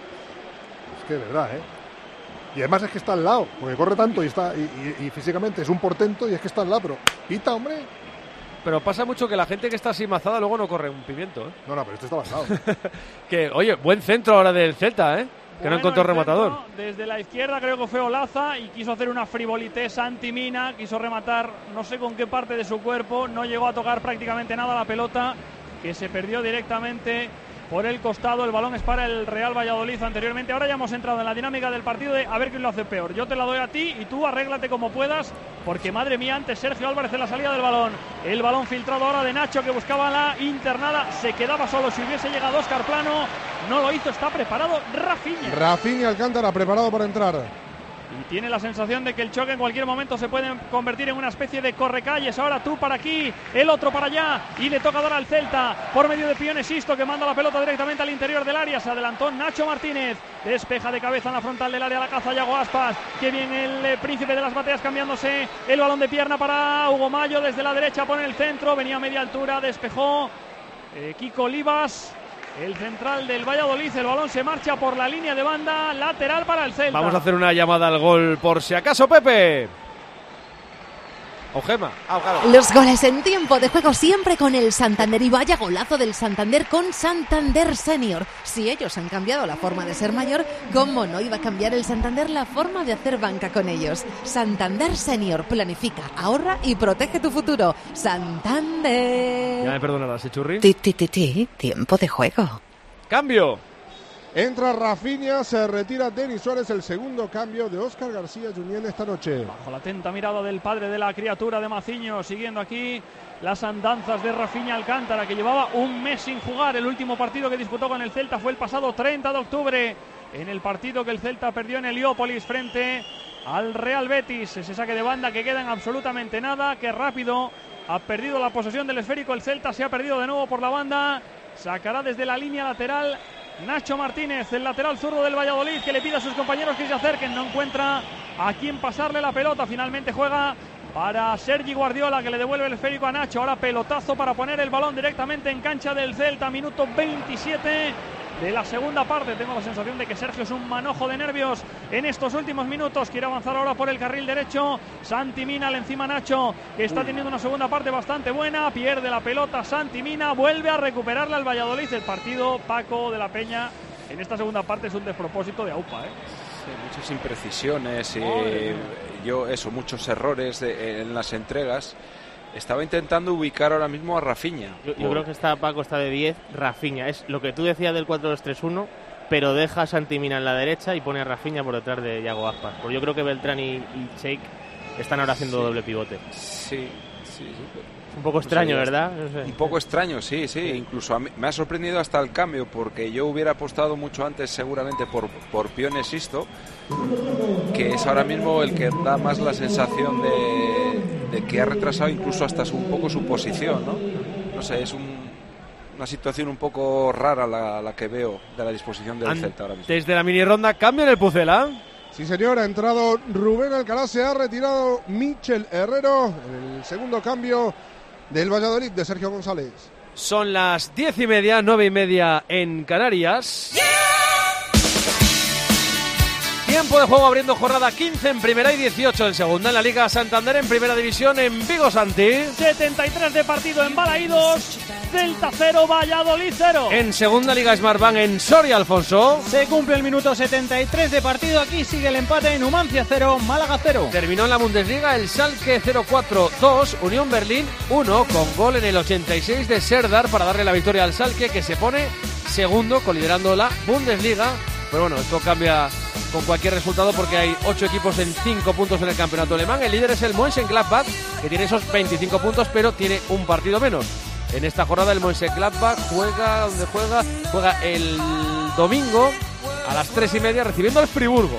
Es que de verdad, ¿eh? Y además es que está al lado, porque corre tanto y está y, y- y físicamente es un portento y es que está al lado, pero pita, hombre. Pero pasa mucho que la gente que está así mazada luego no corre un pimiento, ¿eh? No, no, pero este está al lado. Que, oye, buen centro ahora del Celta, ¿eh? Que no Bueno, encontró el rematador. centro, desde la izquierda creo que fue Olaza y quiso hacer una frivolité Santi Mina, quiso rematar no sé con qué parte de su cuerpo, no llegó a tocar prácticamente nada la pelota, que se perdió directamente por el costado. El balón es para el Real Valladolid anteriormente. Ahora ya hemos entrado en la dinámica del partido de a ver quién lo hace peor. Yo te la doy a ti y tú arréglate como puedas, porque madre mía, antes Sergio Álvarez en la salida del balón. El balón filtrado ahora de Nacho, que buscaba la internada, se quedaba solo si hubiese llegado Óscar Plano. No lo hizo, está preparado Rafinha. Rafinha Alcántara preparado para entrar. Y tiene la sensación de que el choque en cualquier momento se puede convertir en una especie de correcalles. Ahora tú para aquí, el otro para allá. Y le toca dar al Celta por medio de Pione Sisto, que manda la pelota directamente al interior del área. Se adelantó Nacho Martínez. Despeja de cabeza en la frontal del área la caza Yago Aspas. Que viene el eh, príncipe de las bateas cambiándose el balón de pierna para Hugo Mayo. Desde la derecha pone el centro. Venía a media altura, despejó eh, Kiko Olivas. El central del Valladolid, el balón se marcha por la línea de banda, lateral para el Celta. Vamos a hacer una llamada al gol por si acaso, Pepe. O Gema. Ah, claro. Los goles en tiempo de juego siempre con el Santander, y vaya golazo del Santander con Santander Senior. Si ellos han cambiado la forma de ser mayor, ¿cómo no iba a cambiar el Santander la forma de hacer banca con ellos? Santander Senior, planifica, ahorra y protege tu futuro. Santander. Ya me perdonarás, ¿eh, Churri? Ti, ti, ti, ti, tiempo de juego. Cambio. Entra Rafinha, se retira Denis Suárez, el segundo cambio de Óscar García Junyent esta noche. Bajo la atenta mirada del padre de la criatura de Maciño, siguiendo aquí las andanzas de Rafinha Alcántara, que llevaba un mes sin jugar. El último partido que disputó con el Celta fue el pasado treinta de octubre, en el partido que el Celta perdió en Heliópolis frente al Real Betis. Ese saque de banda que queda en absolutamente nada. Que rápido ha perdido la posesión del esférico el Celta. Se ha perdido de nuevo por la banda. Sacará desde la línea lateral Nacho Martínez, el lateral zurdo del Valladolid, que le pide a sus compañeros que se acerquen. No encuentra a quién pasarle la pelota. Finalmente juega para Sergi Guardiola, que le devuelve el esférico a Nacho. Ahora pelotazo para poner el balón directamente en cancha del Celta. Minuto veintisiete de la segunda parte. Tengo la sensación de que Sergio es un manojo de nervios en estos últimos minutos. Quiere avanzar ahora por el carril derecho. Santi Mina, le encima Nacho, que está teniendo una segunda parte bastante buena. Pierde la pelota Santi Mina, vuelve a recuperarla el Valladolid. El partido, Paco de la Peña, en esta segunda parte es un despropósito de aupa, ¿eh? Sí, muchas imprecisiones y oh, yo eso, muchos errores de, en las entregas. Estaba intentando ubicar ahora mismo a Rafinha. Yo, yo creo que está Paco, está de diez, Rafinha. Es lo que tú decías del cuatro dos tres uno, pero deja a Santi Mina en la derecha y pone a Rafinha por detrás de Yago Aspas. Porque yo creo que Beltrán y, y Sheik están ahora haciendo sí. doble pivote. Sí, sí, sí. Un poco extraño, no sé, ¿verdad? No sé. Un poco extraño, sí, sí. Incluso a mí, me ha sorprendido hasta el cambio, porque yo hubiera apostado mucho antes seguramente por, por Pione Sisto, que es ahora mismo el que da más la sensación de, de que ha retrasado incluso hasta su, un poco su posición, ¿no? No sé, es un, una situación un poco rara la, la que veo de la disposición del An- Celta ahora mismo. Desde la mini ronda, cambio en el Pucela. Sí, señor, ha entrado Rubén Alcalá, se ha retirado Michel Herrero en el segundo cambio del Valladolid de Sergio González. Son las diez y media, nueve y media en Canarias. Yeah. Tiempo de juego abriendo jornada quince en primera y dieciocho en segunda. En la Liga Santander, en primera división, en Vigo, Santi. setenta y tres de partido en Balaídos. Celta cero, Valladolid cero. En segunda Liga Smartbank, en Soria, Alfonso. Se cumple el minuto setenta y tres de partido. Aquí sigue el empate en Numancia cero, Málaga cero. Terminó en la Bundesliga el Schalke cero cuatro dos, Unión Berlín uno, con gol en el ochenta y seis de Serdar para darle la victoria al Schalke, que se pone segundo, coliderando la Bundesliga. Pero bueno, esto cambia con cualquier resultado porque hay ocho equipos en cinco puntos en el campeonato alemán. El líder es el Mönchengladbach, que tiene esos veinticinco puntos, pero tiene un partido menos. En esta jornada el Mönchengladbach juega, ¿dónde juega? Juega el domingo a las tres y media recibiendo al Friburgo.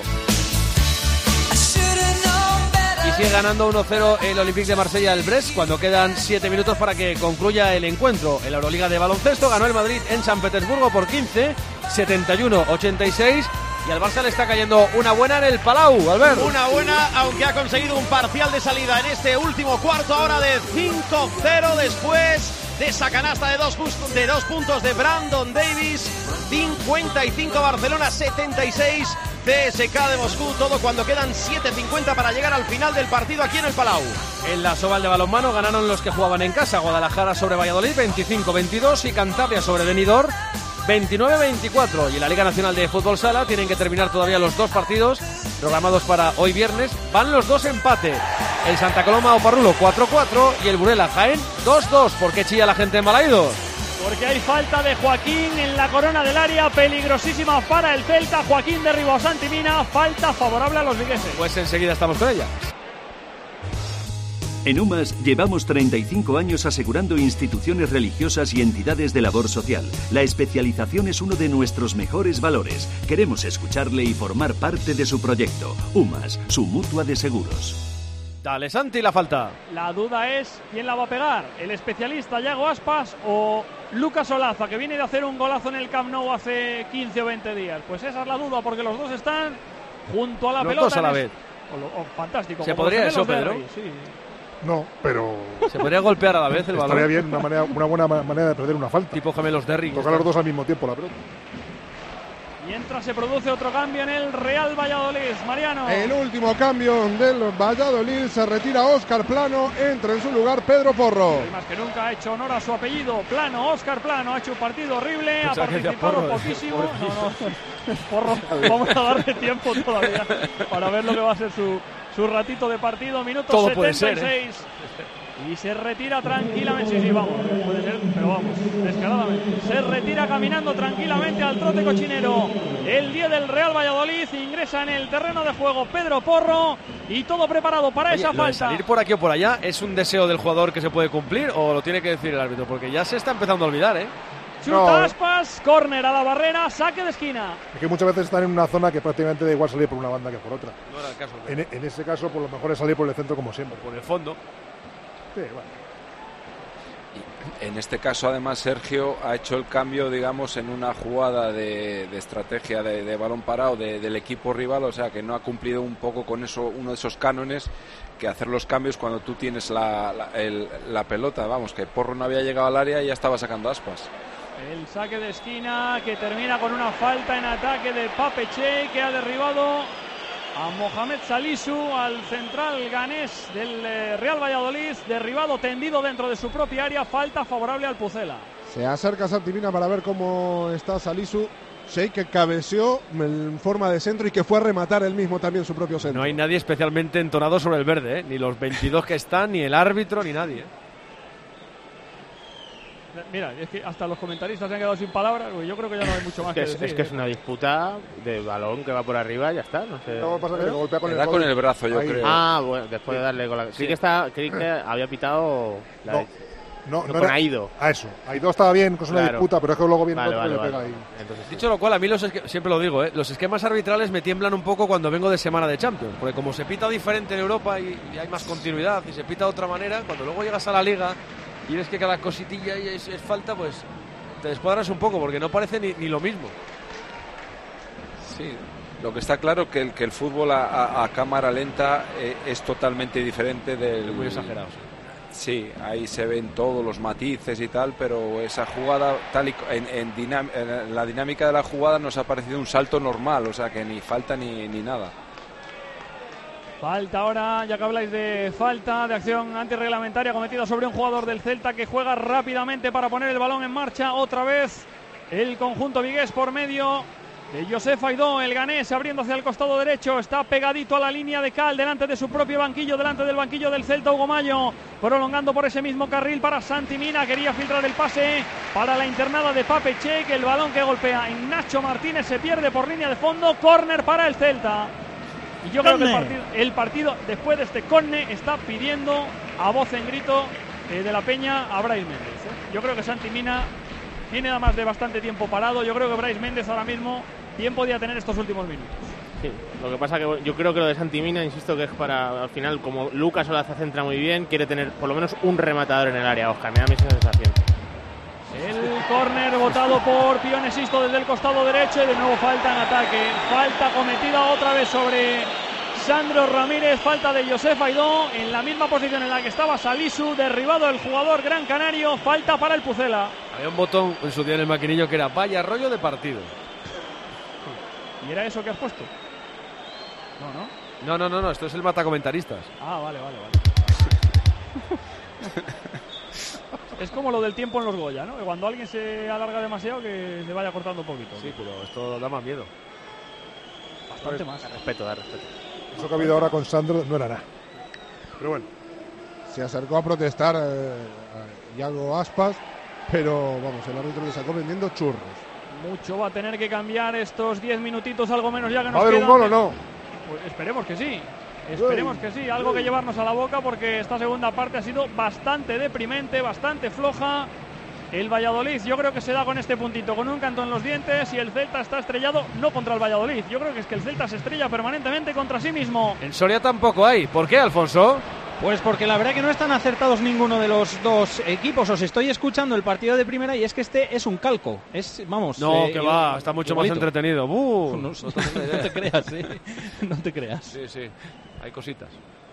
Y sigue ganando uno cero el Olympique de Marsella el Brest cuando quedan siete minutos para que concluya el encuentro. En la Euroliga de baloncesto ganó el Madrid en San Petersburgo por quince, setenta y uno ochenta y seis. Y al Barça le está cayendo una buena en el Palau, Albert. Una buena, aunque ha conseguido un parcial de salida en este último cuarto, ahora de cinco cero después de esa canasta de dos, de dos puntos de Brandon Davis. cincuenta y cinco Barcelona, setenta y seis C S K de Moscú. Todo cuando quedan siete cincuenta para llegar al final del partido aquí en el Palau. En la Soval de balonmano ganaron los que jugaban en casa. Guadalajara sobre Valladolid veinticinco veintidós y Cantabria sobre Benidorm veintinueve veinticuatro. Y en la Liga Nacional de Fútbol Sala tienen que terminar todavía los dos partidos programados para hoy viernes. Van los dos empate. El Santa Coloma Oparrulo cuatro cuatro y el Burela Jaén dos dos. ¿Por qué chilla la gente en Balaidos? Porque hay falta de Joaquín en la corona del área, peligrosísima para el Celta. Joaquín derribó a Santi Mina, falta favorable a los vigueses. Pues enseguida estamos con ella. En UMAS llevamos treinta y cinco años asegurando instituciones religiosas y entidades de labor social. La especialización es uno de nuestros mejores valores. Queremos escucharle y formar parte de su proyecto. UMAS, su mutua de seguros. Dale, Santi, la falta. La duda es quién la va a pegar, el especialista Yago Aspas o Lucas Olaza, que viene de hacer un golazo en el Camp Nou hace quince o veinte días. Pues esa es la duda, porque los dos están junto a la los pelota. Los dos a la vez. O lo, o, fantástico. ¿Se podría eso, Pedro? Ahí, sí. No, pero... ¿Se podría golpear a la vez el balón? Estaría bien, una, manera, una buena manera de perder una falta. Tipo gemelos Derrick. Tocar los dos al mismo tiempo la pelota. Mientras se produce otro cambio en el Real Valladolid, Mariano. El último cambio del Valladolid, se retira Óscar Plano, entra en su lugar Pedro Porro. Y más que nunca ha hecho honor a su apellido, Plano, Óscar Plano, ha hecho un partido horrible, ha participado porro, poquísimo. No, no, Porro, vamos a darle tiempo todavía para ver lo que va a ser su, su ratito de partido, minuto todo setenta y seis. Puede ser, ¿eh? Y se retira tranquilamente, sí, sí, vamos, puede ser, pero vamos, descaradamente. Se retira caminando tranquilamente al trote cochinero. El diez del Real Valladolid, ingresa en el terreno de juego Pedro Porro y todo preparado para Oye, esa ¿lo falta. de salir por aquí o por allá es un deseo del jugador que se puede cumplir o lo tiene que decir el árbitro? Porque ya se está empezando a olvidar, ¿eh? Chuta No. Aspas, córner a la barrera, saque de esquina. Es que muchas veces están en una zona que prácticamente da igual salir por una banda que por otra. No era el caso. ¿no? En, en ese caso, por lo mejor es salir por el centro como siempre. Por el fondo. Sí, bueno. En este caso, además, Sergio ha hecho el cambio, digamos, en una jugada de, de estrategia de, de balón parado de, del equipo rival, o sea, que no ha cumplido un poco con eso, uno de esos cánones, que hacer los cambios cuando tú tienes la, la, el, la pelota. Vamos, que Porro no había llegado al área y ya estaba sacando Aspas. El saque de esquina que termina con una falta en ataque de Pape Che, que ha derribado a Mohamed Salisu, al central ganés del eh, Real Valladolid, derribado, tendido dentro de su propia área, falta favorable al Pucela. Se acerca Santi Mina para ver cómo está Salisu. Sheikh, que cabeceó en forma de centro y que fue a rematar él mismo también su propio centro. No hay nadie especialmente entonado sobre el verde, ¿eh? Ni los veintidós que están, ni el árbitro, ni nadie. ¿eh? Mira, es que hasta los comentaristas se han quedado sin palabras. Yo creo que ya no hay mucho más es, que decir. es que es una disputa de balón que va por arriba y ya está. No sé. No, pasa que lo golpea con Le el da codo. con el brazo, yo Ahí. creo. Ah, bueno, después Sí. de darle con la... Sí. Creí que, está, creí que había pitado la No. de- No, no con era- Aido. A eso. Aido estaba bien, con una Claro. disputa, pero es que luego viene Vale, otro vale, y le vale. pega ahí. Entonces, sí. Dicho lo cual, a mí los esque- siempre lo digo, ¿eh? Los esquemas arbitrales me tiemblan un poco cuando vengo de semana de Champions, porque como se pita diferente en Europa y, y hay más continuidad y se pita de otra manera, cuando luego llegas a la Liga y ves que cada cositilla ahí es, es falta, pues te descuadras un poco porque no parece ni, ni lo mismo. Sí, lo que está claro que el que el fútbol a, a- a cámara lenta eh, es totalmente diferente del... Muy exagerado. sí. Sí, ahí se ven todos los matices y tal, pero esa jugada, tal y co- en, en dinam- en la dinámica de la jugada nos ha parecido un salto normal, o sea que ni falta ni, ni nada. Falta ahora, ya que habláis de falta, de acción antirreglamentaria cometida sobre un jugador del Celta que juega rápidamente para poner el balón en marcha. Otra vez el conjunto vigués por medio de Josef Aidó, el ganés, abriendo hacia el costado derecho. Está pegadito a la línea de cal, delante de su propio banquillo, delante del banquillo del Celta, Hugo Mayo, prolongando por ese mismo carril para Santi Mina. Quería filtrar el pase para la internada de Pape Che, que el balón que golpea en Nacho Martínez se pierde por línea de fondo. Córner para el Celta. Y yo creo que el partido, el partido, después de este córner, está pidiendo a voz en grito eh, de la Peña a Brais Méndez. ¿eh? Yo creo que Santi Mina tiene además de bastante tiempo parado. Yo creo que Brais Méndez ahora mismo bien podía tener estos últimos minutos. Sí, lo que pasa que yo creo que lo de Santi Mina, insisto que es para, al final, como Lucas Olaza centra muy bien, quiere tener por lo menos un rematador en el área, Oscar, me da mi sensación. El córner votado por Pione Sisto desde el costado derecho y de nuevo falta en ataque. Falta cometida otra vez sobre Sandro Ramírez, falta de Josef Aidó en la misma posición en la que estaba Salisu, derribado el jugador gran canario, falta para el Pucela. Había un botón en su día en el maquinillo que era vaya rollo de partido. ¿Y era eso que has puesto? No, no. No, no, no, no, esto es el matacomentaristas. Ah, vale, vale, vale. Es como lo del tiempo en los Goya, ¿no? Que cuando alguien se alarga demasiado que se vaya cortando un poquito. Sí, pero esto da más miedo. Bastante más. Da respeto, da respeto. Eso que ha habido ahora con Sandro no era nada. Pero bueno. Se acercó a protestar eh, a Iago Aspas, pero vamos, el árbitro le sacó vendiendo churros. Mucho va a tener que cambiar estos diez minutitos, algo menos ya que nos ¿Va a haber un quedan. gol o no? Pues esperemos que sí. Esperemos que sí, algo que llevarnos a la boca porque esta segunda parte ha sido bastante deprimente, bastante floja. El Valladolid yo creo que se da con este puntito, con un canto en los dientes, y el Celta está estrellado no contra el Valladolid. Yo creo que es que el Celta se estrella permanentemente contra sí mismo. En Soria tampoco hay. ¿Por qué, Alfonso? Pues porque la verdad que no están acertados ninguno de los dos equipos. Os estoy escuchando el partido de primera y es que este es un calco. Es, vamos. No, eh, que va, está mucho igualito. más entretenido. ¡Buh! No, No te haces una idea. no te creas, ¿eh? No te creas. Sí, sí, hay cositas.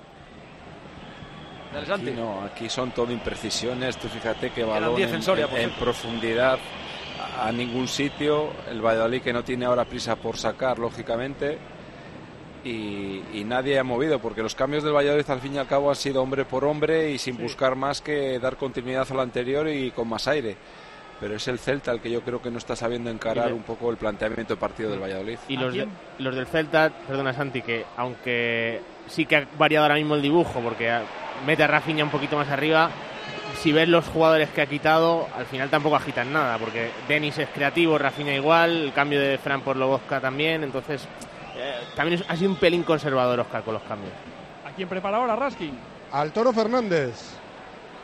Dale, Aquí Santi. no, aquí son todo imprecisiones. Tú fíjate que Eran balón diez en, en Soria, por en cierto. profundidad a, a ningún sitio. El Valladolid que no tiene ahora prisa por sacar, lógicamente. Y, y nadie ha movido, porque los cambios del Valladolid al fin y al cabo han sido hombre por hombre y sin Sí. buscar más que dar continuidad a lo anterior y con más aire. Pero es el Celta el que yo creo que no está sabiendo encarar Y le- un poco el planteamiento de partido del Valladolid. Y ¿A los, de- quién? los del Celta, perdona Santi, que aunque sí que ha variado ahora mismo el dibujo, porque a- mete a Rafinha un poquito más arriba, si ves los jugadores que ha quitado, al final tampoco agitan nada, porque Denis es creativo, Rafinha igual, el cambio de Fran por Lobotka también, entonces eh, también es- ha sido un pelín conservador Oscar con los cambios. ¿A quién prepara ahora Raskin? Al Toro Fernández.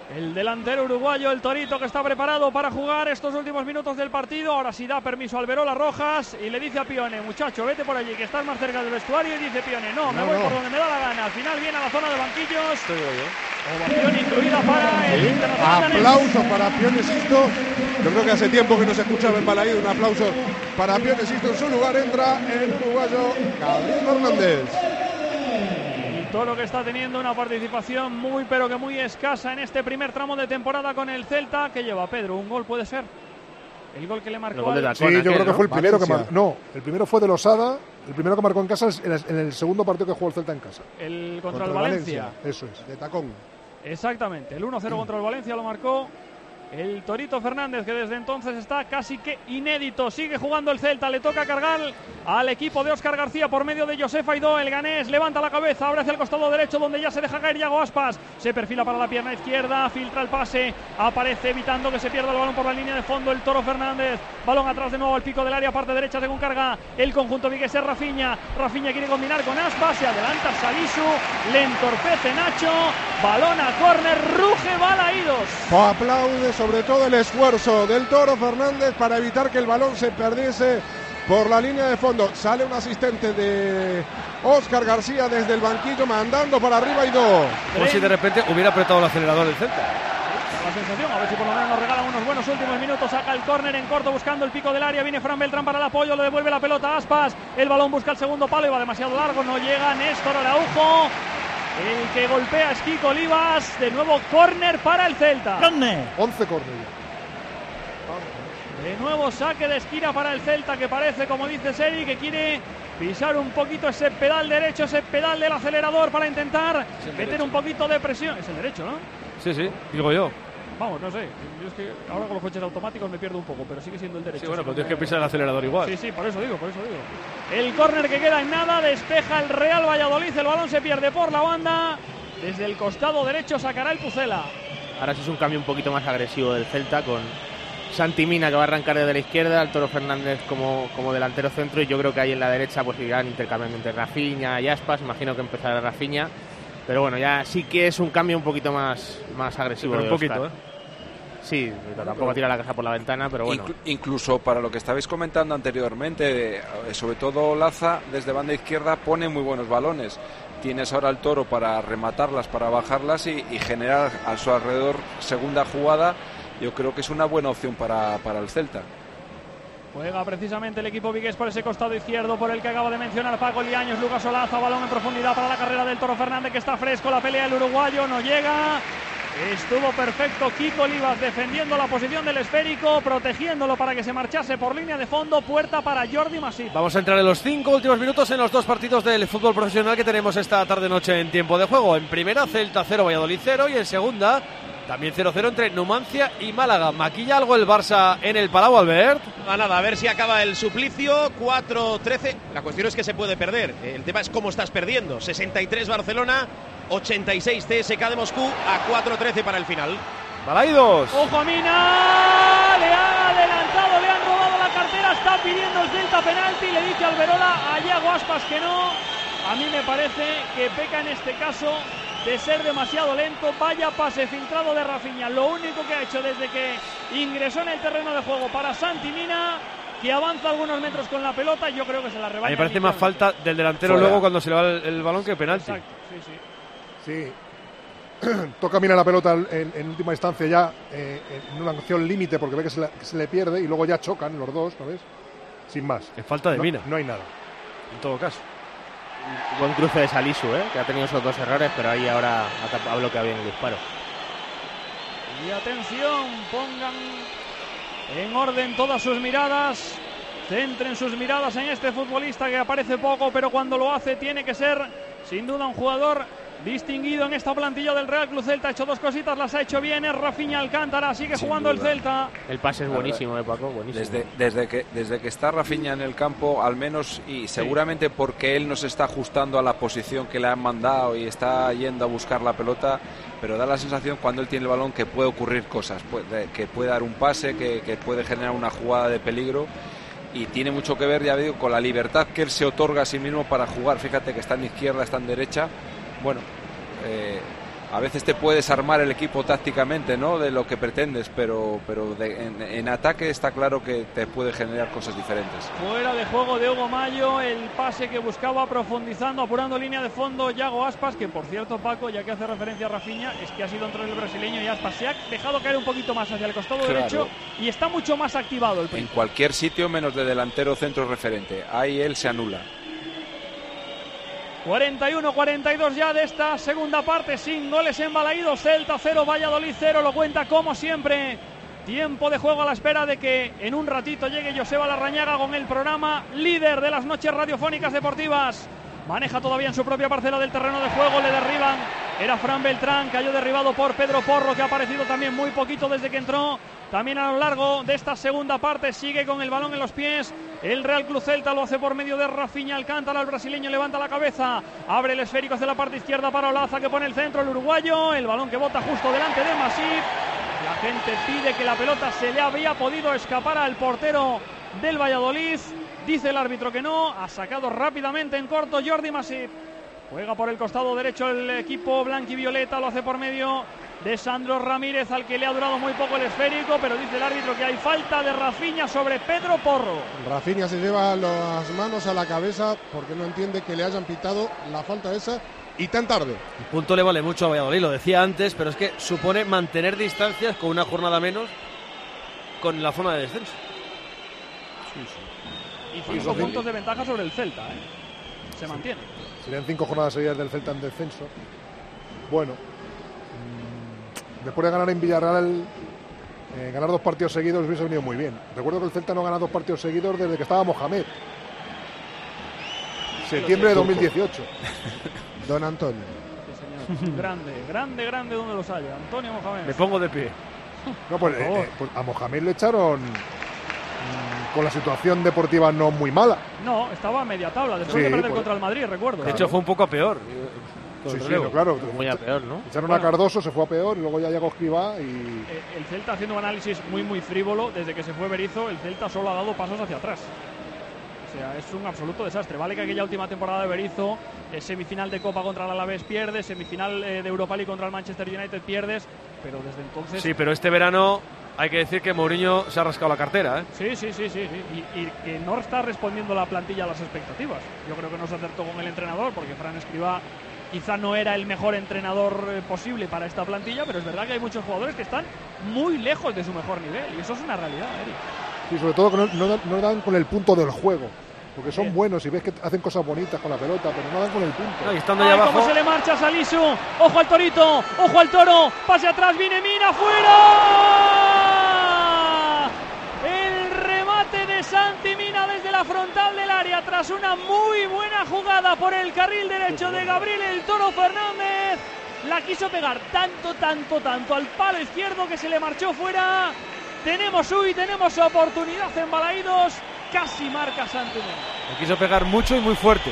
El delantero uruguayo, el Torito, que está preparado para jugar estos últimos minutos del partido. Ahora sí da permiso a Alberola Rojas y le dice a Pione, muchacho, vete por allí, que estás más cerca del vestuario. Y dice Pione, no, me no, voy no. por donde me da la gana. Al final viene a la zona de banquillos. Ovación incluida para el Internacional danés. Aplausos para Pione Sisto. Yo creo que hace tiempo que no se escuchaba en Balaído. Un aplauso para Pione Sisto. En su lugar entra el uruguayo Gabriel Fernández. Toro, que está teniendo una participación muy pero que muy escasa en este primer tramo de temporada con el Celta. Que lleva Pedro, un gol puede ser. El gol que le marcó al... Sí, yo creo que fue el primero que Valencia. marcó. No, el primero fue de Losada. El primero que marcó en casa es en el, en el segundo partido que jugó el Celta en casa. El contra, Contra el Valencia. Valencia. Eso es. De tacón. Exactamente, el uno cero contra el Valencia lo marcó el Torito Fernández, que desde entonces está casi que inédito. Sigue jugando el Celta, le toca cargar al equipo de Óscar García por medio de Josef Aidó. El ganés levanta la cabeza, abre hacia el costado derecho, donde ya se deja caer Yago Aspas. Se perfila para la pierna izquierda, filtra el pase, aparece evitando que se pierda el balón por la línea de fondo el Toro Fernández. Balón atrás de nuevo al pico del área, parte derecha, según carga el conjunto vigués es Rafinha. Rafinha quiere combinar con Aspas, se adelanta Salisu, le entorpece Nacho, balón a córner, ruge Balaídos. Aplaude sobre todo el esfuerzo del Toro Fernández para evitar que el balón se perdiese por la línea de fondo. Sale un asistente de Óscar García desde el banquillo mandando para arriba y dos. Como si de repente hubiera apretado el acelerador del Celta. La sensación, a ver si por lo menos nos regalan unos buenos últimos minutos. Saca el córner en corto buscando el pico del área. Viene Fran Beltrán para el apoyo, le devuelve la pelota a Aspas. El balón busca el segundo palo y va demasiado largo. No llega Néstor Araujo. El que golpea es Kiko Olivas. De nuevo córner para el Celta. once córner. De nuevo saque de esquina para el Celta, que parece, como dice Seri, que quiere pisar un poquito ese pedal derecho, ese pedal del acelerador para intentar meter derecho. un poquito de presión. Es el derecho, ¿no? Sí, sí, digo yo. Vamos, no sé. Yo es que ahora con los coches automáticos me pierdo un poco, pero sigue siendo el derecho. Sí, bueno, Sí, pues tienes que pisar el acelerador igual. Sí, sí, por eso digo, por eso digo. El córner que queda en nada, despeja el Real Valladolid, el balón se pierde por la banda. Desde el costado derecho sacará el Pucela. Ahora sí es un cambio un poquito más agresivo del Celta, con Santi Mina, que va a arrancar desde la izquierda, el Toro Fernández como, como delantero centro, y yo creo que ahí en la derecha pues irán intercambiando entre Rafinha y Aspas. Imagino que empezará Rafinha, pero bueno, ya sí que es un cambio un poquito más, más agresivo. Pero un de poquito, Óscar. ¿eh? Sí, tampoco tira la casa por la ventana, pero bueno. Inclu- incluso para lo que estabais comentando anteriormente, eh, sobre todo Laza desde banda izquierda pone muy buenos balones. Tienes ahora al Toro para rematarlas, para bajarlas y, y generar a su alrededor segunda jugada. Yo creo que es una buena opción para, para el Celta. Juega precisamente el equipo vigués por ese costado izquierdo por el que acaba de mencionar Paco Liaños. Lucas Olaza, balón en profundidad para la carrera del Toro Fernández, que está fresco. La pelea del uruguayo no llega. Estuvo perfecto Kiko Olivas defendiendo la posición del esférico, protegiéndolo para que se marchase por línea de fondo. Puerta para Jordi Masip. Vamos a entrar en los cinco últimos minutos en los dos partidos del fútbol profesional que tenemos esta tarde-noche en tiempo de juego. En primera, Celta cero, Valladolid cero, y en segunda, también cero cero entre Numancia y Málaga. ¿Maquilla algo el Barça en el Palau, Albert? A nada, a ver si acaba el suplicio. Cuatro trece. La cuestión es que se puede perder. El tema es cómo estás perdiendo. sesenta y tres Barcelona, ochenta y seis C S K de Moscú, a cuatro trece para el final. Balaídos. Ojo a Mina, le ha adelantado, le han robado la cartera, está pidiendo el Celta penalti, le dice Alberola a Yago Aspas que no. A mí me parece que peca en este caso de ser demasiado lento. Vaya pase filtrado de Rafinha, lo único que ha hecho desde que ingresó en el terreno de juego para Santi Mina, que avanza algunos metros con la pelota. Yo creo que se la rebaña. A mí me parece más falta del delantero Fuera. luego cuando se le va el, el balón que penalti. Exacto, sí, sí. Sí. Toca mirar la pelota en, en última instancia ya eh, en una acción límite porque ve que se, la, que se le pierde y luego ya chocan los dos, ¿no ves? Sin más. Es falta de no, Mina. No hay nada. En todo caso. Buen cruce de Salisu, ¿eh? Que ha tenido esos dos errores, pero ahí ahora ha, tap- ha bloqueado bien el disparo. Y atención, pongan en orden todas sus miradas, centren sus miradas en este futbolista que aparece poco, pero cuando lo hace tiene que ser sin duda un jugador distinguido en esta plantilla del Real Club Celta. Ha hecho dos cositas, las ha hecho bien, es Rafinha Alcántara, sigue Sin jugando duda. el Celta. El pase es buenísimo, ¿eh, Paco? Buenísimo. Desde, desde, que, desde que está Rafinha en el campo, al menos, y seguramente porque él no se está ajustando a la posición que le han mandado y está yendo a buscar la pelota, pero da la sensación cuando él tiene el balón que puede ocurrir cosas, puede, que puede dar un pase, que, que puede generar una jugada de peligro. Y tiene mucho que ver, ya digo, con la libertad que él se otorga a sí mismo para jugar. Fíjate que está en izquierda, está en derecha. Bueno, eh, a veces te puedes armar el equipo tácticamente, ¿no?, de lo que pretendes, pero, pero de, en, en ataque está claro que te puede generar cosas diferentes. Fuera de juego de Hugo Mayo, el pase que buscaba profundizando, apurando línea de fondo Yago Aspas, que por cierto, Paco, ya que hace referencia a Rafinha, es que ha sido entre el brasileño y Aspas se ha dejado caer un poquito más hacia el costado Claro. derecho y está mucho más activado el En príncipe. cualquier sitio menos de delantero centro referente, ahí él se anula. cuarenta y uno cuarenta y dos ya de esta segunda parte, sin goles en Balaídos. Celta cero, Valladolid cero, lo cuenta como siempre. Tiempo de juego a la espera de que en un ratito llegue Joseba Larrañaga con el programa líder de las noches radiofónicas deportivas. Maneja todavía en su propia parcela del terreno de juego, le derriban. Era Fran Beltrán, cayó derribado por Pedro Porro, que ha aparecido también muy poquito desde que entró. También a lo largo de esta segunda parte sigue con el balón en los pies el Real Club Celta, lo hace por medio de Rafinha Alcántara, el brasileño levanta la cabeza, abre el esférico hacia la parte izquierda para Olaza, que pone el centro, el uruguayo, el balón que bota justo delante de Masip. La gente pide que la pelota se le había podido escapar al portero del Valladolid, dice el árbitro que no, ha sacado rápidamente en corto Jordi Masip. Juega por el costado derecho el equipo blanquivioleta, lo hace por medio de Sandro Ramírez, al que le ha durado muy poco el esférico, pero dice el árbitro que hay falta de Rafinha sobre Pedro Porro. Rafinha se lleva las manos a la cabeza porque no entiende que le hayan pitado la falta esa y tan tarde. El punto le vale mucho a Valladolid, lo decía antes, pero es que supone mantener distancias con una jornada menos con la zona de descenso. Sí, sí. Y cinco sí, puntos sí. de ventaja sobre el Celta, ¿eh? Se mantiene. Serían cinco jornadas seguidas del Celta en descenso. Bueno, mmm, después de ganar en Villarreal, eh, ganar dos partidos seguidos hubiese venido muy bien. Recuerdo que el Celta no gana dos partidos seguidos desde que estaba Mohamed. Septiembre de dos mil dieciocho. Don Antonio. Sí, señor. grande, grande, grande donde los haya. Antonio Mohamed. Me pongo de pie. No, pues, eh, eh, pues a Mohamed le echaron mmm, con la situación deportiva no muy mala. No, estaba a media tabla después Sí, de perder por- contra el Madrid, recuerdo. De hecho, fue un poco a peor. Sí, sí, no, claro. Muy a peor, ¿no? Echaron Bueno. a Cardoso, se fue a peor y luego ya llegó Escribá y... Eh, el Celta, haciendo un análisis muy muy frívolo, desde que se fue Berizzo, el Celta solo ha dado pasos hacia atrás. O sea, es un absoluto desastre. Vale que aquella última temporada de Berizzo, eh, semifinal de Copa contra el Alavés pierdes, semifinal eh, de Europa League contra el Manchester United pierdes, pero desde entonces... Sí, pero este verano hay que decir que Mourinho se ha rascado la cartera, ¿eh? Sí, sí, sí, sí, sí. Y, y que no está respondiendo la plantilla a las expectativas. Yo creo que no se acertó con el entrenador, porque Fran Escribá quizá no era el mejor entrenador eh, posible para esta plantilla, pero es verdad que hay muchos jugadores que están muy lejos de su mejor nivel, y eso es una realidad, Eric. Sí, sobre todo que no, no dan, no dan con el punto del juego. Porque son Bien. buenos y ves que hacen cosas bonitas con la pelota, pero no dan con el punto. No, y estando ahí ¡Ay, abajo, cómo se le marcha a Salisu! ¡Ojo al Torito! ¡Ojo al Toro! ¡Pase atrás! ¡Viene Mina! ¡Fuera! El remate de Santi Mina desde la frontal del área tras una muy buena jugada por el carril derecho de Gabriel el Toro Fernández. La quiso pegar tanto, tanto, tanto al palo izquierdo que se le marchó fuera. Tenemos hoy, tenemos oportunidad en Balaídos. Casi marca Santi Mina. le quiso pegar mucho y muy fuerte.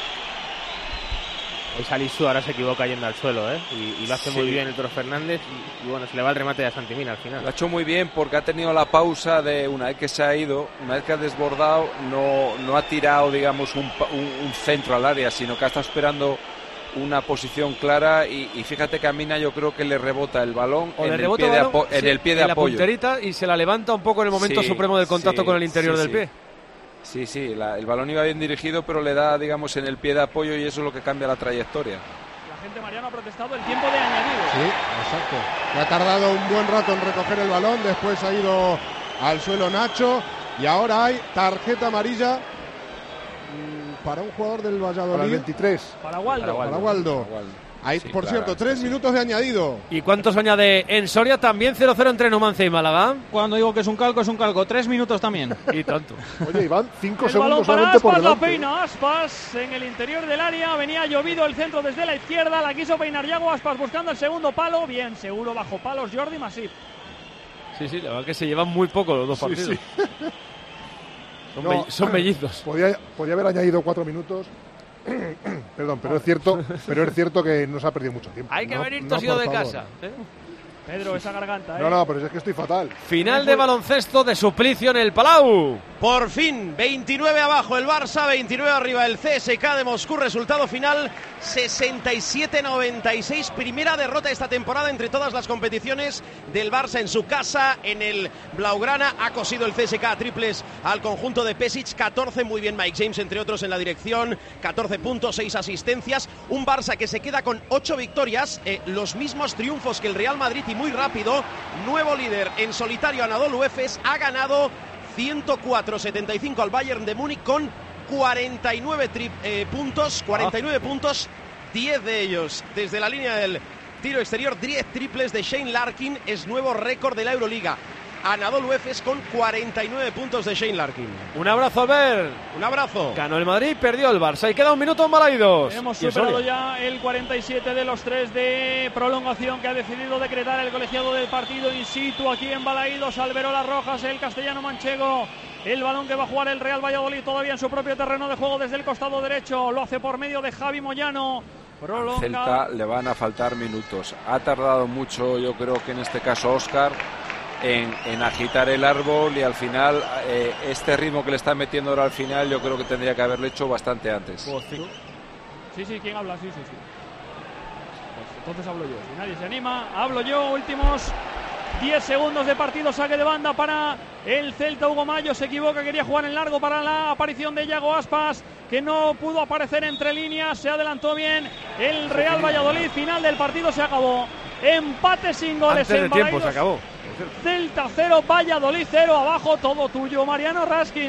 Hoy Salisu ahora se equivoca yendo al suelo, ¿eh? Y, y lo hace Sí. muy bien el Toro Fernández. Y, y bueno, se le va el remate de Santimina al final. Lo ha hecho muy bien porque ha tenido la pausa de una vez que se ha ido, una vez que ha desbordado, no, no ha tirado, digamos, un, pa- un, un centro al área, sino que ha estado esperando una posición clara y, y fíjate que a Mina yo creo que le rebota el balón, O en, le el rebota pie el de, balón, apo- en sí, el pie de en la apoyo. punterita y se la levanta un poco en el momento Sí, supremo del contacto sí, con el interior sí, del sí. pie. Sí, sí, la- el balón iba bien dirigido, pero le da, digamos, en el pie de apoyo y eso es lo que cambia la trayectoria. La gente, Mariano, ha protestado el tiempo de añadido. Sí, exacto. Que ha tardado un buen rato en recoger el balón, después ha ido al suelo Nacho y ahora hay tarjeta amarilla mm, para un jugador del Para el Valladolid, veintitrés. Para Waldo. para Waldo. Hay, Sí, por claro. cierto, tres minutos de añadido. ¿Y cuántos añade en Soria? También cero cero entre Numancia y Málaga. Cuando digo que es un calco, es un calco. Tres minutos también. Y tanto. Oye, Iván, cinco El balón segundos para solamente por Aspas, la delante. peina Aspas en el interior del área. Venía llovido el centro desde la izquierda. La quiso peinar Yago Aspas buscando el segundo palo. Bien, seguro bajo palos Jordi Masip. Sí, sí, la verdad que se llevan muy poco los dos Sí, partidos. sí. Son, No. me- son mellizos. Podía, podía haber añadido cuatro minutos. Perdón, pero es cierto, pero es cierto que no se ha perdido mucho tiempo. Hay que No, venir no, tosido por de favor. casa. ¿eh? Pedro, esa garganta, ¿eh? No, no, pero es que estoy fatal. Final de baloncesto de suplicio en el Palau. Por fin, veintinueve abajo el Barça, veintinueve arriba el C S K de Moscú. Resultado final sesenta y siete noventa y seis. Primera derrota esta temporada entre todas las competiciones del Barça en su casa, en el Blaugrana. Ha cosido el C S K a triples al conjunto de Pesic. catorce, muy bien Mike James, entre otros en la dirección. catorce puntos, seis asistencias. Un Barça que se queda con ocho victorias, eh, los mismos triunfos que el Real Madrid y muy rápido. Nuevo líder en solitario, Anadolu Efes, ha ganado ciento cuatro setenta y cinco al Bayern de Múnich con cuarenta y nueve tri- eh, puntos, cuarenta y nueve ah. puntos, diez de ellos desde la línea del tiro exterior, diez triples de Shane Larkin, es nuevo récord de la Euroliga. Anadolu Efes con cuarenta y nueve puntos de Shane Larkin. Un abrazo, Albert. Un abrazo. Ganó el Madrid, perdió el Barça y queda un minuto en Balaidos. Hemos superado ya el cuarenta y siete de los tres de prolongación que ha decidido decretar el colegiado del partido in situ aquí en Balaidos. Alberola Rojas, el castellano manchego. El balón que va a jugar el Real Valladolid todavía en su propio terreno de juego desde el costado derecho. Lo hace por medio de Javi Moyano. Prolonga. Al Celta le van a faltar minutos. Ha tardado mucho, yo creo que en este caso Óscar, En, en agitar el árbol y al final eh, este ritmo que le está metiendo ahora al final yo creo que tendría que haberlo hecho bastante antes. Sí, sí, ¿quién habla? Sí, sí, sí. Pues entonces hablo yo. Si nadie se anima, hablo yo. Últimos diez segundos de partido, saque de banda para el Celta. Hugo Mayo se equivoca, quería jugar en largo para la aparición de Yago Aspas, que no pudo aparecer entre líneas. Se adelantó bien el Real Valladolid. Final del partido, se acabó. Empate sin goles. Antes de tiempo se acabó. Celta cero, Valladolid cero, abajo todo tuyo, Mariano Raskin.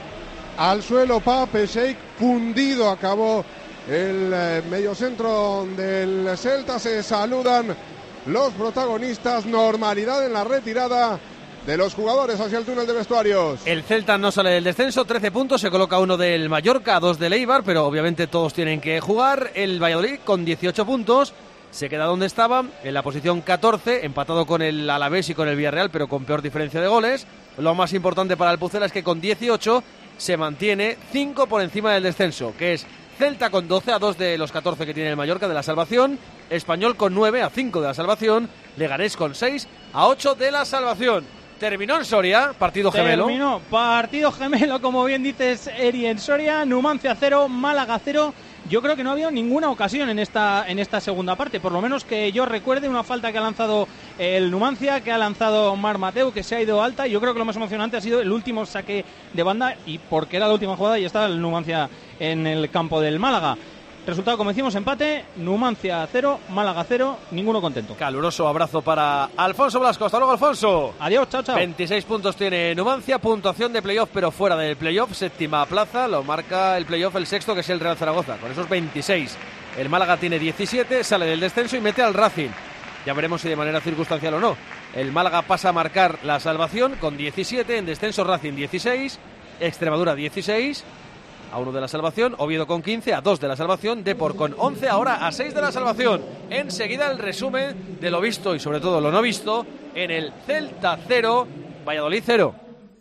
Al suelo Pape Sheik, fundido acabó el eh, mediocentro del Celta. Se saludan los protagonistas, normalidad en la retirada de los jugadores hacia el túnel de vestuarios. El Celta no sale del descenso, trece puntos, se coloca uno del Mallorca, dos del Eibar, pero obviamente todos tienen que jugar. El Valladolid con dieciocho puntos. Se queda donde estaba, en la posición catorce, empatado con el Alavés y con el Villarreal, pero con peor diferencia de goles. Lo más importante para el Pucela es que con dieciocho se mantiene cinco por encima del descenso, que es Celta con doce, a dos de los catorce que tiene el Mallorca de la salvación, Español con nueve, a cinco de la salvación, Leganés con seis, a ocho de la salvación. Terminó en Soria, partido gemelo. Terminó, partido gemelo, como bien dices, Eri, en Soria, Numancia cero, Málaga cero. Yo creo que no ha habido ninguna ocasión en esta en esta segunda parte, por lo menos que yo recuerde. Una falta que ha lanzado el Numancia, que ha lanzado Marc Mateu, que se ha ido alta, y yo creo que lo más emocionante ha sido el último saque de banda, y porque era la última jugada y estaba el Numancia en el campo del Málaga. Resultado, como decimos, empate, Numancia cero, Málaga cero, ninguno contento. Caluroso abrazo para Alfonso Blasco. Hasta luego, Alfonso. Adiós, chao, chao. veintiséis puntos tiene Numancia, puntuación de playoff, pero fuera del playoff, séptima plaza, lo marca el playoff el sexto, que es el Real Zaragoza, con esos veintiséis. El Málaga tiene diecisiete, sale del descenso y mete al Racing. Ya veremos si de manera circunstancial o no. El Málaga pasa a marcar la salvación con diecisiete, en descenso Racing dieciséis, Extremadura dieciséis, a uno de la salvación, Oviedo con quince, a dos de la salvación, Depor con once, ahora a seis de la salvación. Enseguida el resumen de lo visto y sobre todo lo no visto en el Celta cero, Valladolid cero.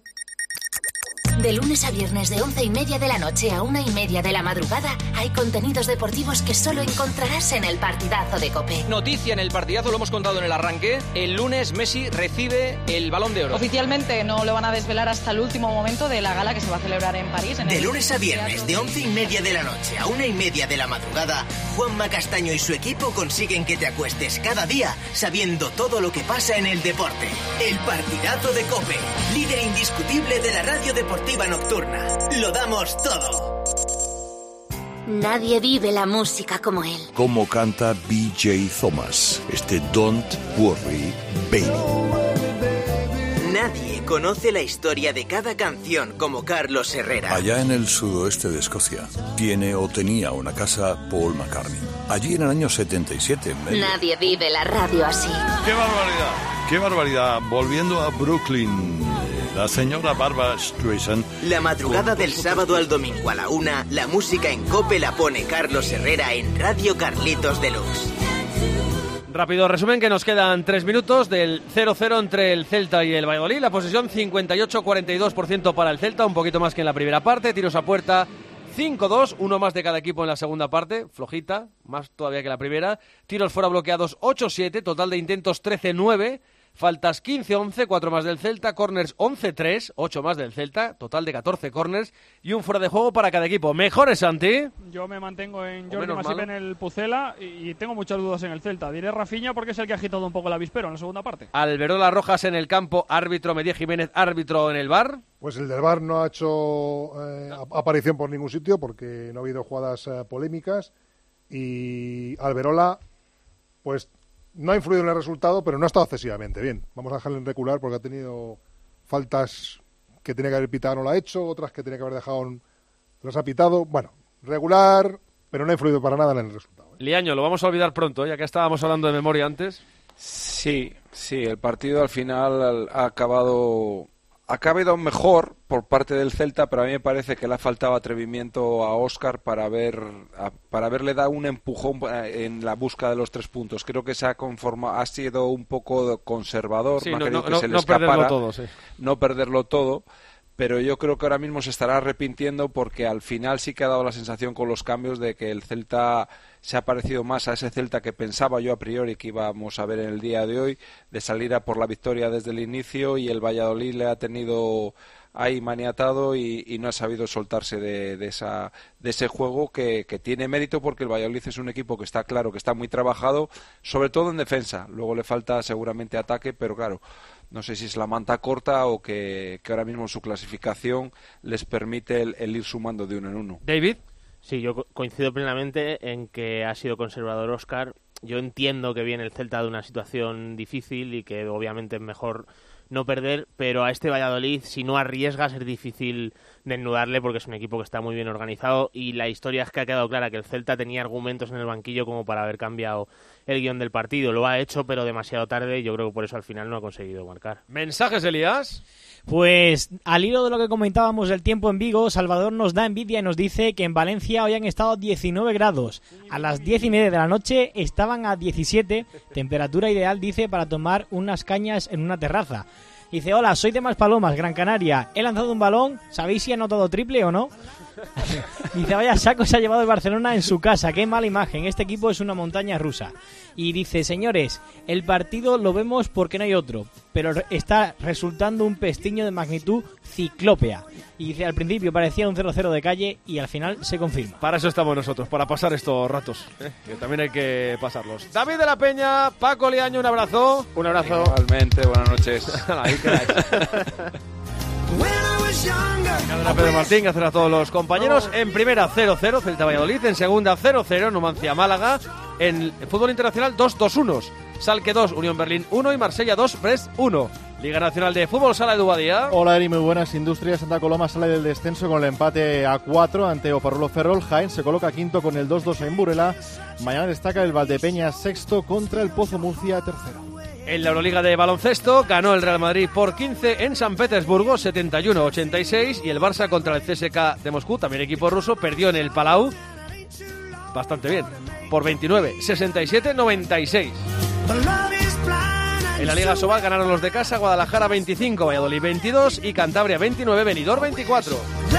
De lunes a viernes de once y media de la noche a una y media de la madrugada hay contenidos deportivos que solo encontrarás en el Partidazo de COPE. Noticia en el Partidazo, lo hemos contado en el arranque. El lunes Messi recibe el Balón de Oro. Oficialmente no lo van a desvelar hasta el último momento de la gala que se va a celebrar en París. En de el lunes a viernes de once y media de la noche a una y media de la madrugada, Juanma Castaño y su equipo consiguen que te acuestes cada día sabiendo todo lo que pasa en el deporte. El Partidazo de COPE, líder indiscutible de la radio deportiva nocturna. Lo damos todo. Nadie vive la música como él. Como canta B J Thomas, este Don't Worry Baby. Nadie conoce la historia de cada canción como Carlos Herrera. Allá en el sudoeste de Escocia tiene o tenía una casa Paul McCartney. Allí en el año setenta y siete. En medio... Nadie vive la radio así. ¡Qué barbaridad! ¡Qué barbaridad! Volviendo a Brooklyn, la señora Barbra Streisand. La madrugada del sábado al domingo a la una, la música en COPE la pone Carlos Herrera en Radio Carlitos Deluxe. Rápido resumen, que nos quedan tres minutos del cero cero entre el Celta y el Valladolid. La posesión cincuenta y ocho a cuarenta y dos por ciento para el Celta, un poquito más que en la primera parte. Tiros a puerta cinco dos, uno más de cada equipo en la segunda parte, flojita, más todavía que la primera. Tiros fuera bloqueados ocho siete, total de intentos trece nueve. Faltas quince once, cuatro más del Celta, corners once tres, ocho más del Celta, total de catorce corners y un fuera de juego para cada equipo. ¿Mejores, Santi? Yo me mantengo en Jordi Masip en el Pucela y, y tengo muchas dudas en el Celta. Diré Rafinha porque es el que ha agitado un poco el avispero en la segunda parte. Alberola Rojas en el campo, árbitro Medía Jiménez, árbitro en el V A R. Pues el del V A R no ha hecho eh, aparición por ningún sitio porque no ha habido jugadas eh, polémicas y Alberola pues no ha influido en el resultado, pero no ha estado excesivamente bien. Vamos a dejarle en recular porque ha tenido faltas que tenía que haber pitado, no lo ha hecho, otras que tenía que haber dejado, las ha pitado. Bueno, regular, pero no ha influido para nada en el resultado. ¿eh? Liaño, lo vamos a olvidar pronto, ya que estábamos hablando de memoria antes. Sí, sí, el partido al final ha acabado... Ha acabado mejor por parte del Celta, pero a mí me parece que le ha faltado atrevimiento a Óscar para haber a, para haberle dado un empujón en la búsqueda de los tres puntos. Creo que se ha conformado, ha sido un poco conservador, sí, no, no, ha querido no, que no, se le no escapara, perderlo todo, sí. no perderlo todo. Pero yo creo que ahora mismo se estará arrepintiendo porque al final sí que ha dado la sensación con los cambios de que el Celta se ha parecido más a ese Celta que pensaba yo a priori que íbamos a ver en el día de hoy, de salir a por la victoria desde el inicio, y el Valladolid le ha tenido ahí maniatado y, y no ha sabido soltarse de, de, esa, de ese juego que, que tiene mérito porque el Valladolid es un equipo que está claro, que está muy trabajado, sobre todo en defensa. Luego le falta seguramente ataque, pero claro, no sé si es la manta corta o que, que ahora mismo su clasificación les permite el, el ir sumando de uno en uno. David. Sí, yo co- coincido plenamente en que ha sido conservador Óscar. Yo entiendo que viene el Celta de una situación difícil y que obviamente es mejor no perder, pero a este Valladolid, si no arriesgas, es difícil desnudarle porque es un equipo que está muy bien organizado y la historia es que ha quedado clara que el Celta tenía argumentos en el banquillo como para haber cambiado el guión del partido. Lo ha hecho, pero demasiado tarde, y yo creo que por eso al final no ha conseguido marcar. ¿Mensajes, Elías? Pues al hilo de lo que comentábamos del tiempo en Vigo, Salvador nos da envidia y nos dice que en Valencia hoy han estado diecinueve grados. A las diez y media de la noche estaban a diecisiete, temperatura ideal, dice, para tomar unas cañas en una terraza. Dice, hola, soy de Maspalomas, Gran Canaria. He lanzado un balón, ¿sabéis si ha anotado triple o no? Dice, vaya saco se ha llevado el Barcelona en su casa, qué mala imagen, este equipo es una montaña rusa. Y dice, señores, el partido lo vemos porque no hay otro, pero está resultando un pestiño de magnitud ciclópea. Y dice, al principio parecía un cero cero de calle y al final se confirma. Para eso estamos nosotros, para pasar estos ratos, ¿eh? Que también hay que pasarlos. David de la Peña, Paco Liaño, un abrazo. Un abrazo. Igualmente, buenas noches. Ahí quedáis. Cadena Pedro Martín, gracias a todos los compañeros. En primera cero cero, Celta Valladolid. En segunda cero cero, Numancia Málaga. En fútbol internacional dos dos uno. Salque dos, Unión Berlín uno y Marsella dos, Brest uno. Liga Nacional de Fútbol, Sala Edu Badía. Hola Eri, muy buenas. Industria Santa Coloma sale del descenso con el empate a cuatro ante Oparrulo Ferrol. Jaén se coloca quinto con el dos dos en Burela. Mañana destaca el Valdepeñas sexto contra el Pozo Murcia tercero. En la Euroliga de baloncesto ganó el Real Madrid por quince en San Petersburgo, setenta y uno a ochenta y seis, y el Barça contra el C S K de Moscú, también equipo ruso, perdió en el Palau, bastante bien, por veintinueve, sesenta y siete noventa y seis. En la Liga Sobal ganaron los de casa, Guadalajara veinticinco, Valladolid veintidós y Cantabria veintinueve, Benidorm veinticuatro.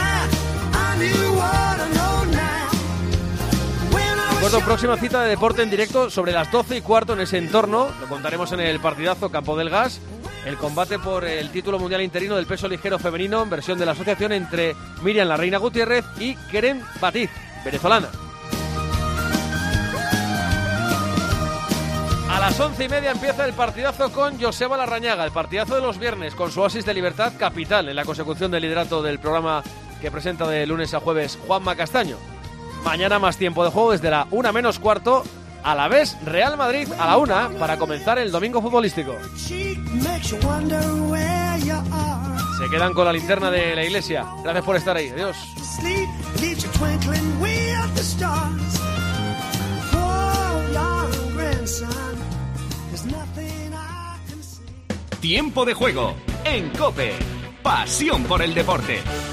Recuerdo, próxima cita de deporte en directo sobre las doce y cuarto en ese entorno. Lo contaremos en el partidazo Campo del Gas. El combate por el título mundial interino del peso ligero femenino en versión de la asociación entre Miriam La Reina Gutiérrez y Keren Batiz, venezolana. A las once y media empieza el partidazo con Joseba Larrañaga, el partidazo de los viernes con su oasis de libertad capital en la consecución del liderato del programa que presenta de lunes a jueves Juanma Castaño. Mañana más tiempo de juego desde la una menos cuarto, a la vez Real Madrid a la una para comenzar el domingo futbolístico. Se quedan con la linterna de la iglesia. Gracias por estar ahí. Adiós. Tiempo de juego en COPE. Pasión por el deporte.